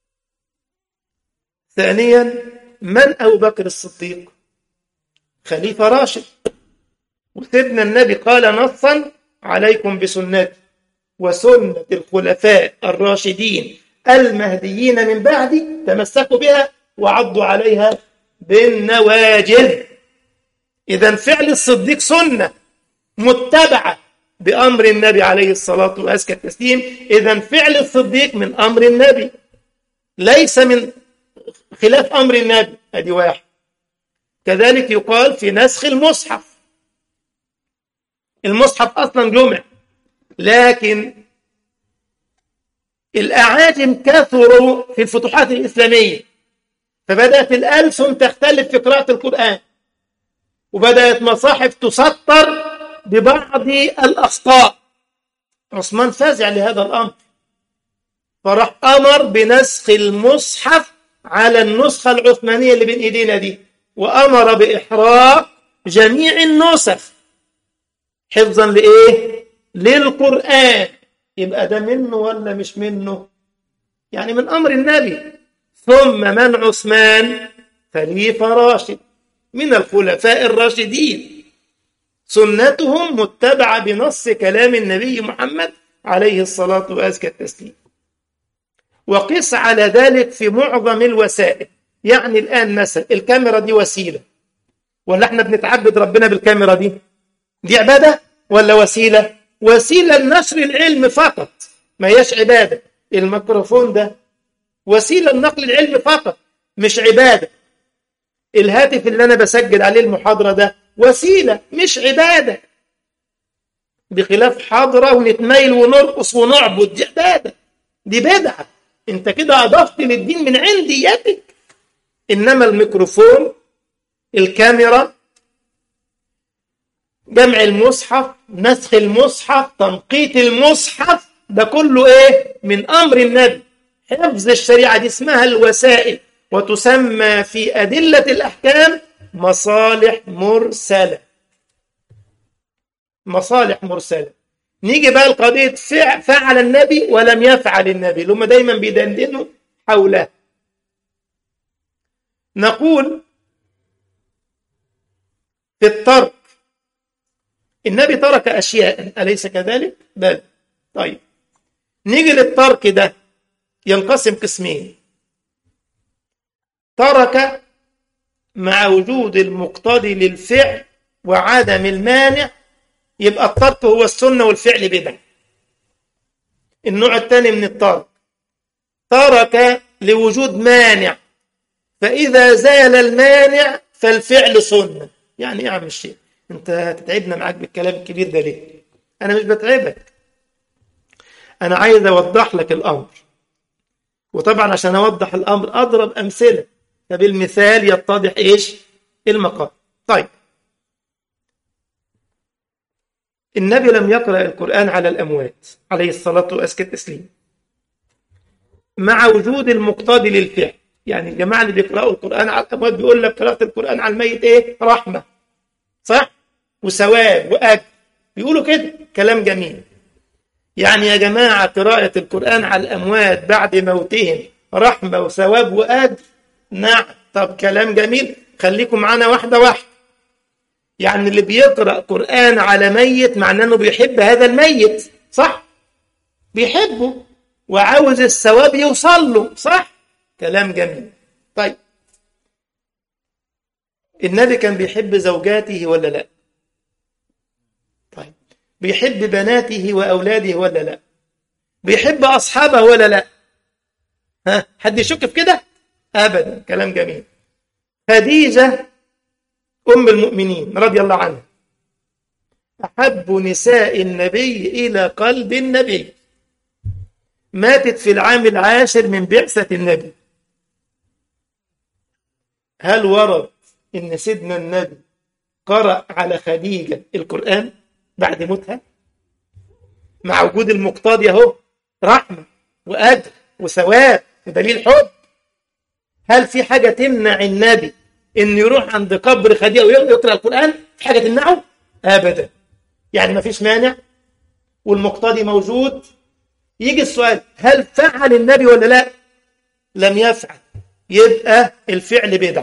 ثانيا، من أبو بكر الصديق؟ خليفة راشد، وسيدنا النبي قال نصا عليكم بسنتي وسنة الخلفاء الراشدين المهديين من بعدي تمسكوا بها وعضوا عليها بالنواجذ. إذن فعل الصديق سنة متبعة بأمر النبي عليه الصلاة وأزكى التسليم. إذن فعل الصديق من أمر النبي ليس من خلاف أمر النبي. أدي واحد. كذلك يقال في نسخ المصحف. المصحف أصلا جمع، لكن الأعاجم كثروا في الفتوحات الإسلامية، فبدأت الألسن تختلف في قراءة القرآن، وبدأت مصاحف تسطر ببعض الأخطاء. عثمان فازع لهذا الأمر، فراح أمر بنسخ المصحف على النسخة العثمانية اللي بين إيدينا دي، وأمر بإحراق جميع النسخ حفظا لإيه؟ للقرآن. يبقى ده منه ولا مش منه؟ يعني من أمر النبي. ثم من عثمان؟ خليفة راشد، من الخلفاء الراشدين، سنتهم متبعة بنص كلام النبي محمد عليه الصلاة وأزكى التسليم. وقس على ذلك في معظم الوسائل. يعني الآن مثلا الكاميرا دي وسيلة، ولا احنا بنتعبد ربنا بالكاميرا دي؟ دي عبادة ولا وسيلة؟ وسيلة لنشر العلم فقط، ما هياش عبادة. الميكروفون ده وسيلة لنقل العلم فقط، مش عبادة. الهاتف اللي أنا بسجل عليه المحاضرة ده وسيلة مش عبادة، بخلاف حاضرة ونتميل ونرقص ونعبد، دي عبادة، دي بدعة، انت كده أضفت للدين من عنديتك. إنما الميكروفون، الكاميرا، جمع المصحف، نسخ المصحف، تنقيط المصحف، ده كله ايه؟ من أمر النبي. حفظ الشريعة دي اسمها الوسائل، وتسمى في أدلة الأحكام مصالح مرسلة. مصالح مرسلة. نيجي بقى لقضية فعل النبي ولم يفعل النبي، اللي هم دايما بيدندنوا حولها. نقول في الترك، النبي ترك أشياء، أليس كذلك؟ بل. طيب نيجي للترك ده، ينقسم قسمين: ترك مع وجود المقتضي للفعل وعدم المانع، يبقى الترك هو السنة والفعل بدعة. النوع الثاني من الترك، ترك لوجود مانع، فإذا زال المانع فالفعل سنة. يعني ايه يا عم الشيخ؟ انت هتتعبنا معاك بالكلام الكبير ده ليه؟ انا مش بتعبك، انا عايز اوضح لك الامر. وطبعا عشان اوضح الامر اضرب امثله، فبالمثال يتضح ايش المقام. طيب النبي لم يقرأ القرآن على الأموات عليه الصلاة وأزكى التسليم، مع وجود المقتضي للفعل. يعني الجماعة اللي بيقرأوا القرآن على الأموات بيقول لك قراءة القرآن على الميت إيه؟ رحمة، صح؟ وثواب وأجر، بيقولوا كده، كلام جميل. يعني يا جماعة قراءة القرآن على الأموات بعد موتهم رحمة وثواب وأجر؟ نعم. طب كلام جميل، خليكم معنا واحدة واحدة. يعني اللي بيقرأ قرآن على ميت معناه أنه بيحب هذا الميت، صح؟ بيحبه وعاوز الثواب يوصل له، صح؟ كلام جميل. طيب النبي كان بيحب زوجاته ولا لا؟ طيب بيحب بناته وأولاده ولا لا؟ بيحب أصحابه ولا لا؟ ها، حد يشك في كده؟ أبدا. كلام جميل. خديجة أم المؤمنين رضي الله عنها أحب نساء النبي إلى قلب النبي، ماتت في العام 10 من بعثة النبي. هل ورد إن سيدنا النبي قرأ على خديجة القرآن بعد موتها مع وجود المقتضي اهو، رحمة وأجر وثواب ودليل حب؟ هل في حاجة تمنع النبي إن يروح عند قبر خديجة ويقرأ القرآن؟ في حاجة تمنعه؟ أبدا. يعني ما فيش مانع والمقتضي موجود. يجي السؤال، هل فعل النبي ولا لا؟ لم يفعل، يبقى الفعل بدعة،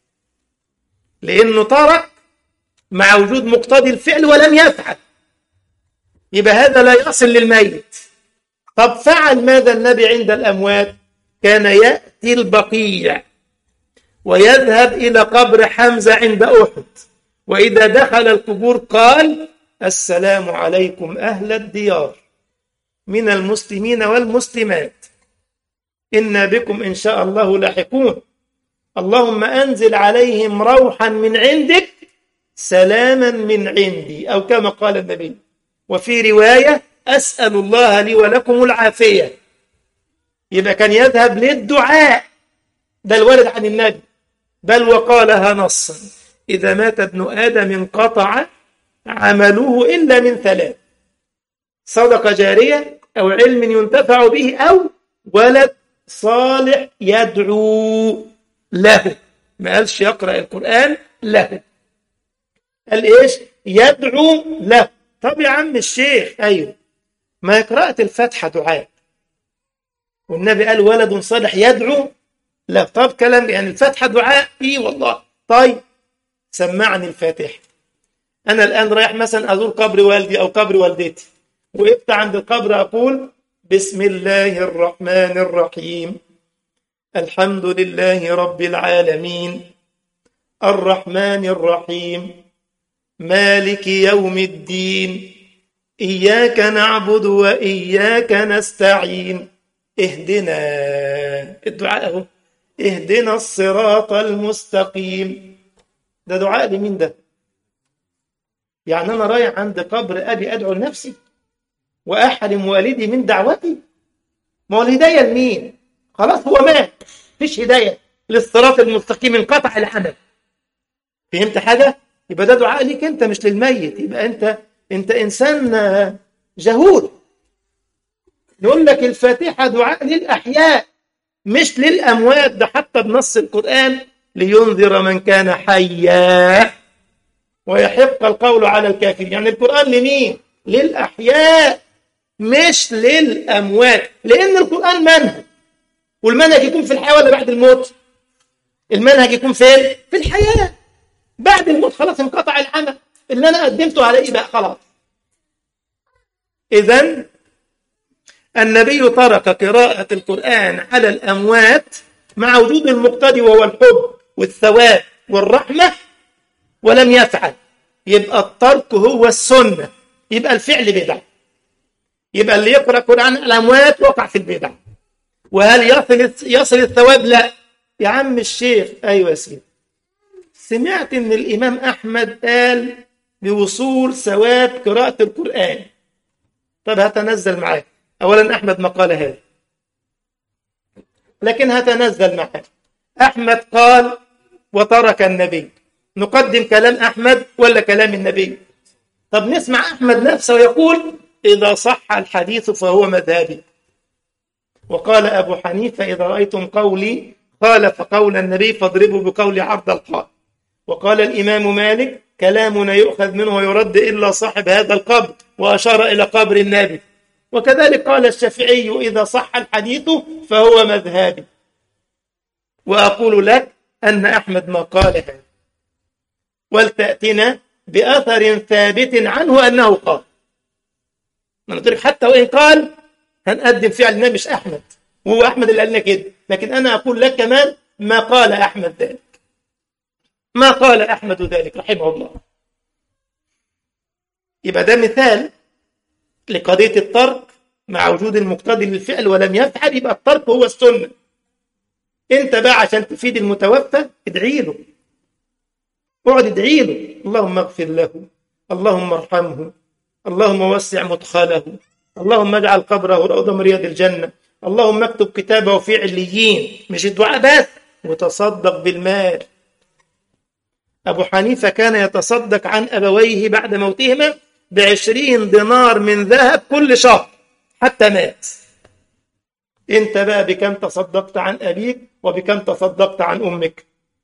لأنه ترك مع وجود مقتضي الفعل ولم يفعل، يبقى هذا لا يصل للميت. طب فعل ماذا النبي عند الأموات؟ كان يأتي البقيع ويذهب إلى قبر حمزة عند أحد، وإذا دخل القبور قال: السلام عليكم أهل الديار من المسلمين والمسلمات، إنا بكم إن شاء الله لاحقون، اللهم أنزل عليهم روحا من عندك سلاما من عندي، أو كما قال النبي. وفي رواية: أسأل الله لي ولكم العافية. يبقى كان يذهب للدعاء، ده الوارد عن النبي، بل وقالها نصا: إذا مات ابن آدم انقطع عمله إلا من 3: صدقة جارية، أو علم ينتفع به، أو ولد صالح يدعو له. ما قالش يقرأ القرآن له، قال إيش؟ يدعو له. طب يا عم الشيخ، أيوه، ما قراءة الفاتحة دعاء، والنبي قال ولد صالح يدعو له. طب كلام، يعني الفاتحة دعاء؟ إيه والله. طيب سمعني الفاتحة. أنا الآن رايح مثلا أزور قبر والدي أو قبر والدتي، وقفت عند القبر أقول بسم الله الرحمن الرحيم، الحمد لله رب العالمين، الرحمن الرحيم، مالك يوم الدين، إياك نعبد وإياك نستعين، اهدنا الدعاء اهو، اهدنا الصراط المستقيم. ده دعاء لمين ده؟ يعني أنا رايح عند قبر أبي أدعو لنفسي وأحرم والدي من دعوتي؟ ما هو الهداية لمين؟ خلاص هو مات، مفيش هداية للصراط المستقيم، انقطع العمل. فهمت حاجة؟ يبقى ده دعاء ليك أنت مش للميت. يبقى أنت إنسان جهول. نقول لك الفاتحة دعاء للأحياء مش للأموات، ده حتى بنص القرآن لينذر من كان حيا ويحق القول على الكافرين. يعني القرآن لمين؟ للأحياء مش للأموات، لأن القرآن منهج، والمنهج يكون في الحياة ولا بعد الموت؟ المنهج يكون فين؟ في الحياة. بعد الموت خلاص انقطع العمل اللي أنا قدمته على إيه بقى خلاص. إذن النبي ترك قراءة القرآن على الأموات مع وجود المقتضي وهو الحب والثواب والرحمة، ولم يفعل. يبقى الترك هو السنة، يبقى الفعل بدعة. يبقى اللي يقرأ القرآن على الأموات وقع في البدع. وهل يصل الثواب؟ لا. يا عم الشيخ، أيوة يا سيدي، سمعت ان الامام احمد قال بوصول ثواب قراءة القرآن. طب هتنزل معاك. اولا احمد ما قال هذا، لكن هتنزل معاك. احمد قال وترك النبي، نقدم كلام احمد ولا كلام النبي؟ طب نسمع احمد نفسه يقول اذا صح الحديث فهو مذهبي. وقال ابو حنيفة اذا رايتم قولي خالف قول النبي فاضربوا بقول عرض القائل. وقال الإمام مالك كلامنا يؤخذ منه ويرد إلا صاحب هذا القبر، وأشار إلى قبر النبي. وكذلك قال الشافعي إذا صح الحديث فهو مذهبي. وأقول لك أن أحمد ما قال هذا، ولتأتنا بأثر ثابت عنه أنه قال. ما نقول حتى وإن قال هنقدم فعلنا مش أحمد، وهو أحمد اللي قال لنا كده، لكن أنا أقول لك كمان ما قال أحمد ذلك، ما قال أحمد ذلك رحمه الله. يبقى ده مثال لقضية الترك مع وجود المقتضي للفعل ولم يفعل. يبقى الترك هو السنة. انت بقى عشان تفيد المتوفى ادعي له، اقعد ادعي له، اللهم اغفر له، اللهم ارحمه، اللهم وسع مدخله، اللهم اجعل قبره روضة من رياض الجنة، اللهم اكتب كتابه في عليين. مش الدعاء بس، وتصدق بالمال. أبو حنيفة كان يتصدق عن أبويه بعد موتهما ب20 دينار من ذهب كل شهر حتى مات. أنت بقى بكم تصدقت عن أبيك وبكم تصدقت عن أمك؟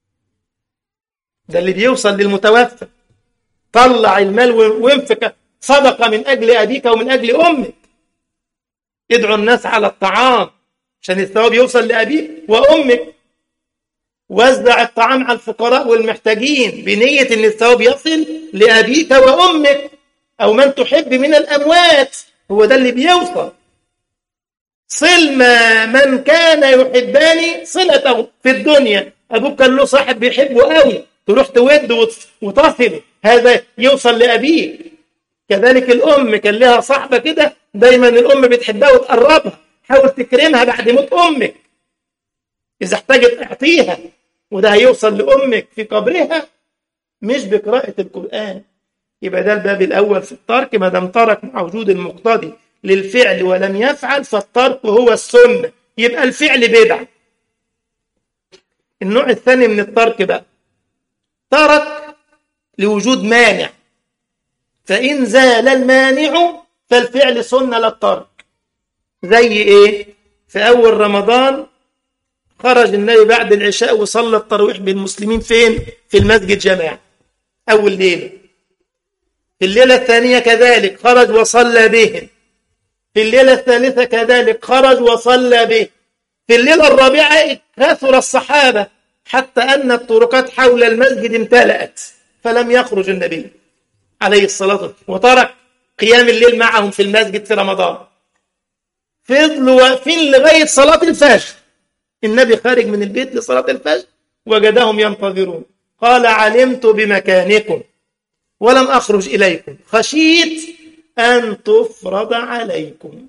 ده اللي بيوصل للمتوفى. طلع المال وانفق صدقة من أجل أبيك ومن أجل أمك. ادعوا الناس على الطعام عشان الثواب يوصل لأبيك وأمك. وزع الطعام على الفقراء والمحتاجين بنية أن الثواب يصل لأبيك وأمك أو من تحب من الأموات. هو ده اللي بيوصل. صل من كان يحباني صلته في الدنيا. أبوك كان له صاحب بيحبه قوي، تروح تود وتصل، هذا يوصل لأبيك. كذلك الأم كان لها صاحبة كده دايما الأم بتحبها وتقربها، حاول تكرمها بعد موت أمك. إذا احتاجت اعطيها، وده هيوصل لأمك في قبرها مش بقراءة القرآن. يبقى ده الباب الأول في الترك. ما دام ترك مع وجود المقتضي للفعل ولم يفعل فالترك هو السنة، يبقى الفعل بدعة. النوع الثاني من الترك بقى ترك لوجود مانع، فإن زال المانع فالفعل سنة للترك. زي إيه؟ في أول رمضان خرج النبي بعد العشاء وصلى التراويح بالمسلمين فين؟ في المسجد جماعة أول ليلة. في الليلة الثانية كذلك خرج وصلى بهم. في الليلة الثالثة كذلك خرج وصلى به. في الليلة الرابعة كثر الصحابة حتى أن الطرقات حول المسجد امتلأت. فلم يخرج النبي عليه الصلاة والسلام وترك قيام الليل معهم في المسجد في رمضان. فضلوا واقفين لغاية صلاة الفجر. النبي خارج من البيت لصلاة الفجر وجدهم ينتظرون. قال علمت بمكانكم ولم أخرج إليكم خشيت أن تفرض عليكم.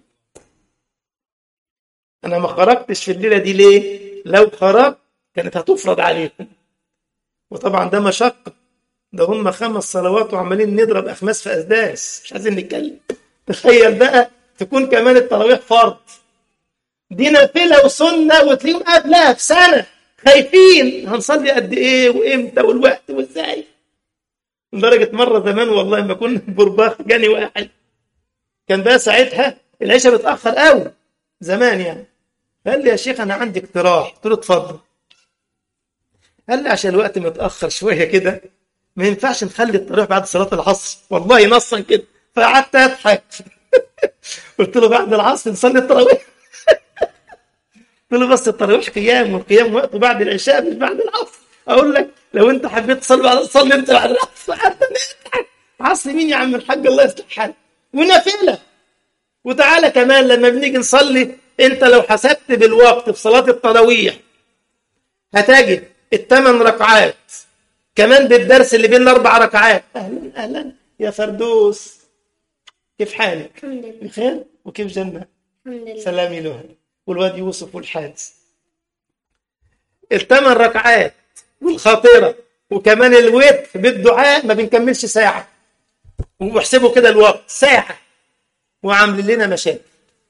أنا ما خرجتش في الليلة دي ليه؟ لو خرجت كانت هتفرض عليكم. وطبعا ده مشقة، ده هم 5 صلوات وعمالين نضرب أخماس في أسداس، مش عايزين نتكلم. تخيل بقى تكون كمان التراويح فرض، دي نافلة وسنة وتلاقيهم قبلها بسنة خايفين هنصلي قد إيه وإمتى والوقت وإزاي. لدرجة مرة زمان والله ما كنا برباخ جاني واحد كان بقى ساعتها العشاء بتأخر قوي زمان يعني، قال لي يا شيخ أنا عندي اقتراح. قلت له اتفضل. قال لي عشان الوقت متأخر شوية كده ما ينفعش نخلي التراويح بعد صلاة العصر، والله نصا كده. فقعدت أضحك قلت له بعد العصر نصلي التراويح. قلت له بس التراويح قيام، والقيام وقته بعد العشاء مش بعد العصر. أقول لك لو أنت حبيت تصلي بعد تصلي أنت بعد العصر. حتى نضحك، عصر مين يا عم الحاج الله يصلح حالك، ونافلة. وتعالى كمان لما بنيجي نصلي أنت لو حسبت بالوقت في صلاة التراويح هتجد 8 ركعات كمان بالدرس اللي بين 4 ركعات. أهلا أهلا يا فردوس، كيف حالك؟ الحمد لله. بخير وكيف جنة؟ الحمد لله. سلامي له والواد يوسف والحادث. 8 ركعات والخاطرة وكمان الوتر بالدعاء ما بنكملش ساعة، وبحسبوا كده الوقت ساعة وعامل لنا مشاكل،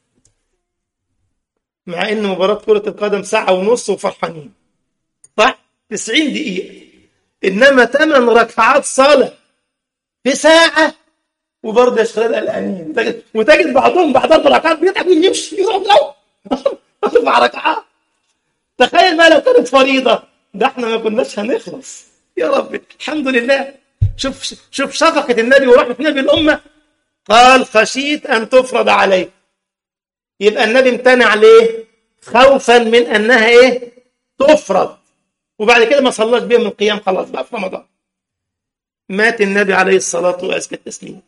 مع ان مباراة كرة القدم 1.5 ساعة وفرحانين صح 90 دقيقة، انما 8 ركعات صلاة في ساعة وبرضه يا شباب قلقانين. وتجد بعضهم بعد 4 ركعات بيتعب ويمشي يروح 4 ركعات. تخيل بقى لو كانت فريضة، ده احنا ما كناش هنخلص. يا رب الحمد لله. شوف شفقة النبي ورحمة النبي الأمة. قال خشيت أن تفرض عليك. يبقى النبي امتنع ليه؟ خوفا من أنها ايه؟ تفرض. وبعد كده ما صلاش بيهم من القيام خلاص بقى في رمضان. مات النبي عليه الصلاة وأزكى التسليم.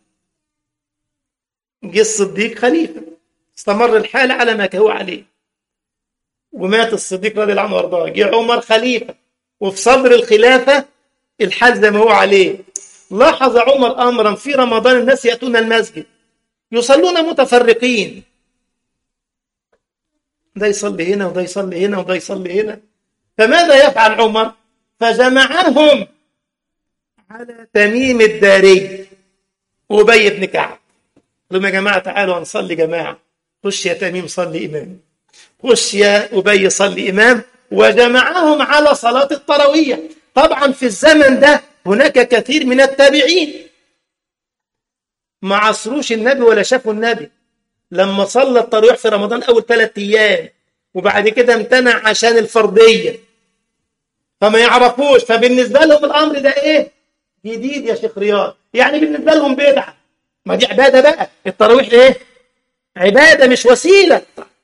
جه الصديق خليفة، استمر الحال على ما هو عليه، ومات الصديق رضي الله عنه وارضاه. جه عمر خليفة وفي صدر الخلافة الحال زي ما هو عليه. لاحظ عمر أمرا في رمضان الناس يأتون المسجد يصلون متفرقين، ده يصلي هنا وده يصلي هنا وده يصلي هنا. فماذا يفعل عمر؟ فجمعهم على تميم الداري وأبي بن كعب. قالوا يا جماعة تعالوا هنصلي جماعة، خش يا تميم صلي إمام، خش يا أبي صلي إمام. وجمعهم على صلاة التراويح. طبعا في الزمن ده هناك كثير من التابعين ما عصروش النبي ولا شافوا النبي لما صلى التراويح في رمضان أول 3 أيام، وبعد كده امتنع عشان الفرضية فما يعرفوش. فبالنسبة لهم الأمر ده إيه؟ جديد يا شيخ رياض، يعني بالنسبة لهم بدعة. ما دي عبادة بقى، التراويح إيه؟ عبادة مش وسيلة.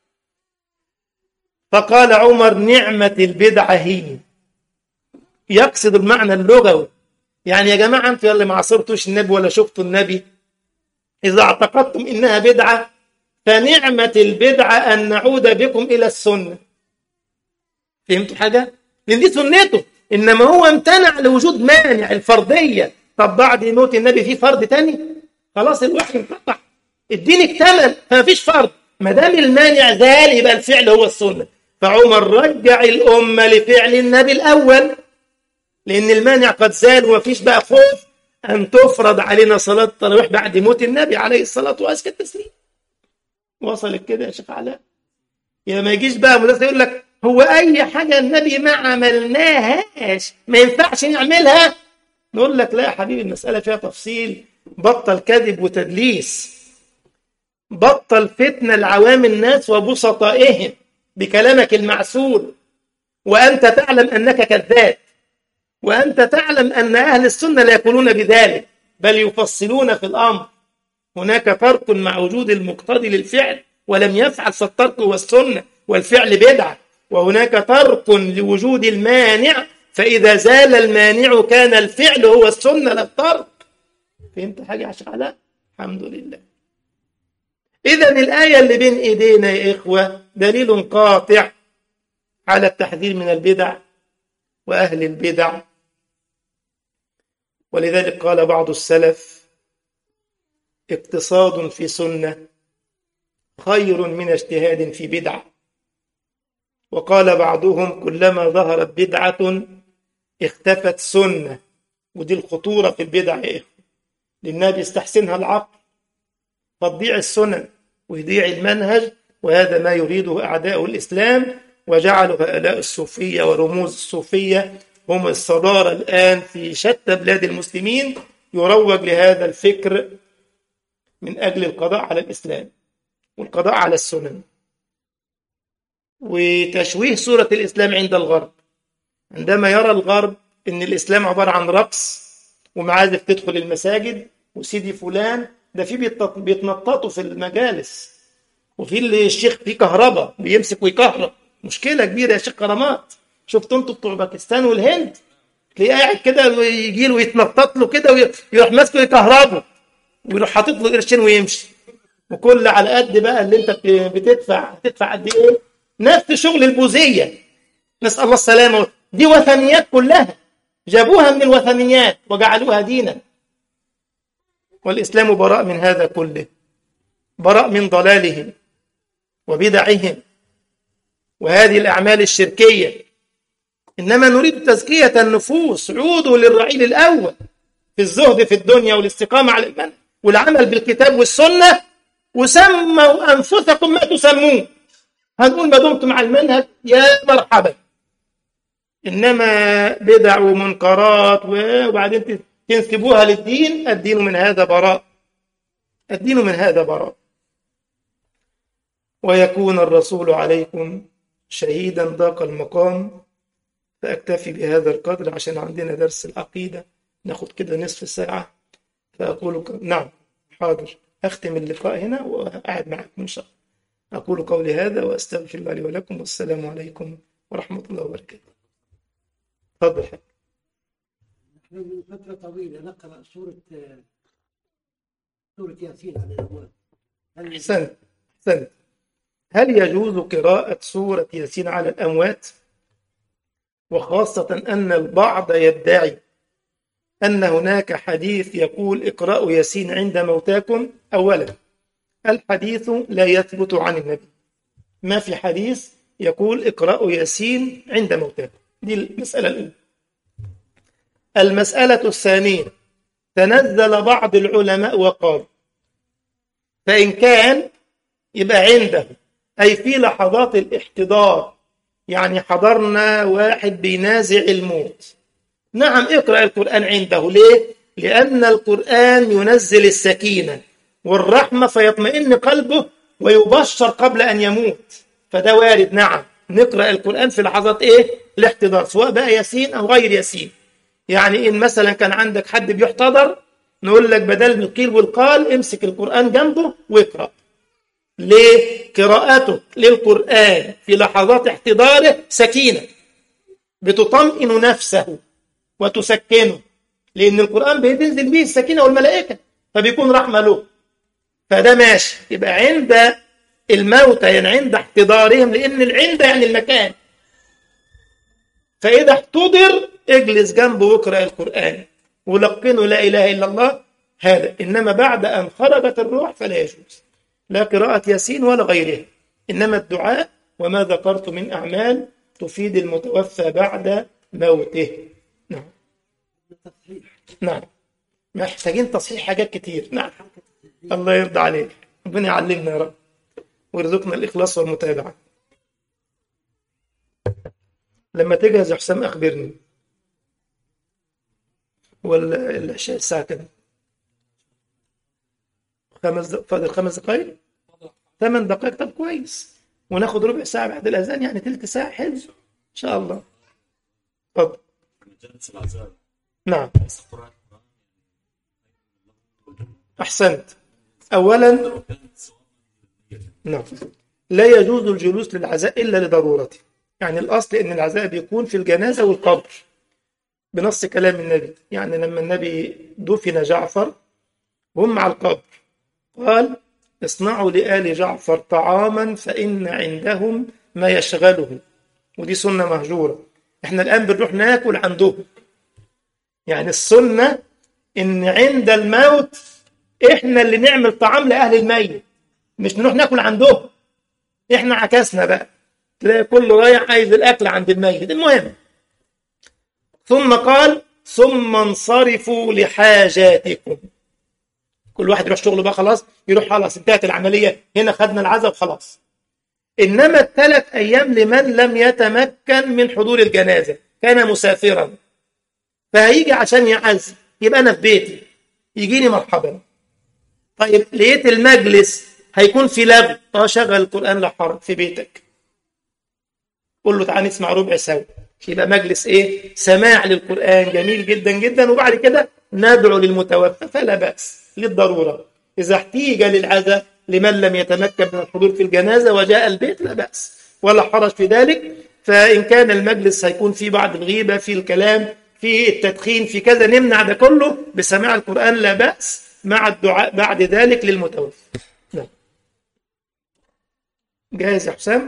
فقال عمر نعمة البدعة هي، يقصد المعنى اللغوي. يعني يا جماعة أنتوا اللي ما عصرتوش النبي ولا شفتوا النبي، إذا اعتقدتم إنها بدعة فنعمة البدعة أن نعود بكم إلى السنة. فهمتوا حاجة؟ لأن دي سنته، إنما هو امتنع لوجود مانع الفرضية. طب بعد موت النبي في فرض تاني؟ خلاص الوحي انقطع، الدين اكتمل فما فيش فرض. ما دام المانع زال يبقى الفعل هو السنة. فعمر رجع الأمة لفعل النبي الأول، لأن المانع قد زال وما فيش بقى خوف أن تفرض علينا صلاة التراويح بعد موت النبي عليه الصلاة وأزكى التسليم. وصلت كده يا شيخ علاء؟ يا ما يجيش بقى مدرس يقول لك هو أي حاجة النبي ما عملناهاش ما ينفعش نعملها. نقول لك لا يا حبيبي، المسألة فيها تفصيل. بطل كذب وتدليس، بطل فتنة لعوام الناس وبسطائهم بكلامك المعسول، وأنت تعلم أنك كذاب، وأنت تعلم أن أهل السنة لا يقولون بذلك بل يفصلون في الأمر. هناك فرق مع وجود المقتضي للفعل ولم يفعل، فالترك هو السنة والفعل بدعة. وهناك فرق لوجود المانع فإذا زال المانع كان الفعل هو السنة لا الترك. فهمت حاجة يا شيخ علاء؟ الحمد لله. إذا الآية اللي بين إيدينا يا إخوة دليل قاطع على التحذير من البدع وأهل البدع. ولذلك قال بعض السلف: اقتصاد في سنة خير من اجتهاد في بدعة. وقال بعضهم: كلما ظهرت بدعة اختفت سنة. ودي الخطورة في البدع يا إخوة، لأنها بيستحسنها العقل فتضيع السنن ويضيع المنهج، وهذا ما يريده أعداء الإسلام، وجعلوا هؤلاء الصوفية ورموز الصوفية هم الصدارة الآن في شتى بلاد المسلمين. يروج لهذا الفكر من أجل القضاء على الإسلام والقضاء على السنن وتشويه صورة الإسلام عند الغرب. عندما يرى الغرب أن الإسلام عبارة عن رقص ومعازف تدخل المساجد وسيدي فلان ده في بيتنططوا في المجالس، وفي اللي الشيخ فيه كهرباء بيمسك ويكهرب، مشكلة كبيرة يا شيخ كرامات. شفتوا انتوا بتوع باكستان والهند تلاقيه قاعد كده ويجي له ويتنطط له كده ويروح ماسكه يكهربه ويروح حاطط له قرشين ويمشي، وكل على قد بقى اللي انت هتدفع قد ايه. نفس شغل البوذية، نسأل الله السلامة. دي وثنيات كلها جابوها من الوثنيات وجعلوها دينا، والإسلام براء من هذا كله، براء من ضلالهم وبدعهم وهذه الأعمال الشركية. إنما نريد تزكية النفوس. عودوا للرعيل الأول في الزهد في الدنيا والاستقامة على المنهج والعمل بالكتاب والسنة، وسموا أنفسكم ما تسمون. هنقول ما دمتم على المنهج يا مرحبا. إنما بدع ومنكرات وبعدين تنسبوها للدين، الدين من هذا براء، الدين من هذا براء. ويكون الرسول عليكم شهيدا ضاق المقام. فأكتفي بهذا القدر عشان عندنا درس العقيدة ناخد كده نصف ساعة. فأقول نعم حاضر، أختم اللقاء هنا وأقعد معكم إن شاء الله. أقول قولي هذا وأستغفر الله لي ولكم، والسلام عليكم ورحمة الله وبركاته. تفضل حبيبي. نحن من فترة طويلة نقرأ سورة ياسين على الأموات. أحسنت. هل يجوز قراءة سورة ياسين على الأموات؟ وخاصة أن البعض يدعي أن هناك حديث يقول اقرأوا ياسين عند موتاكم. أولا الحديث لا يثبت عن النبي، ما في حديث يقول اقرأوا ياسين عند موتاكم. دي المسألة الأولى. المسألة الثانية، تنزل بعض العلماء وقال فإن كان يبقى عنده، أي في لحظات الاحتضار، يعني حضرنا واحد بينازع الموت، نعم اقرأ القرآن عنده. ليه؟ لأن القرآن ينزل السكينة والرحمة فيطمئن قلبه ويبشر قبل أن يموت، فده وارد. نعم نقرأ القرآن في لحظات الاحتضار، سواء بقى ياسين أو غير ياسين. يعني إن مثلا كان عندك حد بيحتضر نقول لك بدل القيل والقال امسك القرآن جنبه واقرأ. ليه؟ قراءته للقرآن في لحظات احتضاره سكينة، بتطمئن نفسه وتسكنه، لأن القرآن بينزل به السكينة والملائكة فبيكون رحمة له. فده ماشي، يبقى عند الموتى يعني عند احتضارهم، لأن العند يعني المكان. فإذا احتضر اجلس جنبه واقرأ القرآن ولقنه لا إله إلا الله. هذا. إنما بعد أن خرجت الروح فلا يجوز لا قراءة ياسين ولا غيرها، إنما الدعاء وما ذكرت من أعمال تفيد المتوفى بعد موته. نعم محتاجين تصحيح حاجات كتير. نعم الله يرضى عليك، ربنا يعلمنا يا رب ويرزقنا الإخلاص والمتابعة. لما تجهز يا حسام أخبرني. والعشاء الساعة كده فاضل 5 دقايق 8 دقائق. طب كويس، وناخد ربع ساعة بعد الأذان، يعني تلت ساعة. حلو إن شاء الله. اتفضل. نعم أحسنت. أولا نعم لا يجوز الجلوس للعزاء إلا لضرورته، يعني الأصل إن العزاء بيكون في الجنازة والقبر، بنص كلام النبي. يعني لما النبي دفن جعفر وهم على القبر قال اصنعوا لآل جعفر طعاما فإن عندهم ما يشغله. ودي سنة مهجورة، احنا الآن بنروح ناكل عندهم. يعني السنة إن عند الموت احنا اللي نعمل طعام لأهل الميت، مش نروح ناكل عندهم. احنا عكسنا بقى، تلاقي كله رايح عايز الأكل عند الميت. المهم ثم قال ثم انصرفوا لحاجاتكم. كل واحد يروح شغله بقى، خلاص يروح، خلاص انتهت العملية هنا، خدنا العزاء وخلاص. إنما الثلاث أيام لمن لم يتمكن من حضور الجنازة، كان مسافرا فهيجي عشان يعزي، يبقى أنا في بيتي يجيني مرحبا. طيب لقيت المجلس هيكون في لغو، شغل القرآن لا حرج في بيتك، قول له تعالى نسمع ربع ساعة، يبقى مجلس ايه؟ سماع للقرآن جميل جدا جدا. وبعد كده ندعو للمتوفى فلا بأس للضرورة. إذا احتيج للعزاء لمن لم يتمكن من الحضور في الجنازة وجاء البيت لا بأس ولا حرج في ذلك. فإن كان المجلس هيكون فيه بعض الغيبة، في الكلام، في التدخين، في كذا، نمنع ده كله بسماع القرآن لا بأس، مع الدعاء بعد ذلك للمتوفى. نعم. جاهز يا حسام؟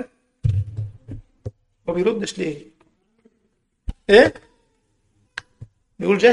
ما بيردش ليه؟ ايه؟ بيقول جاهز.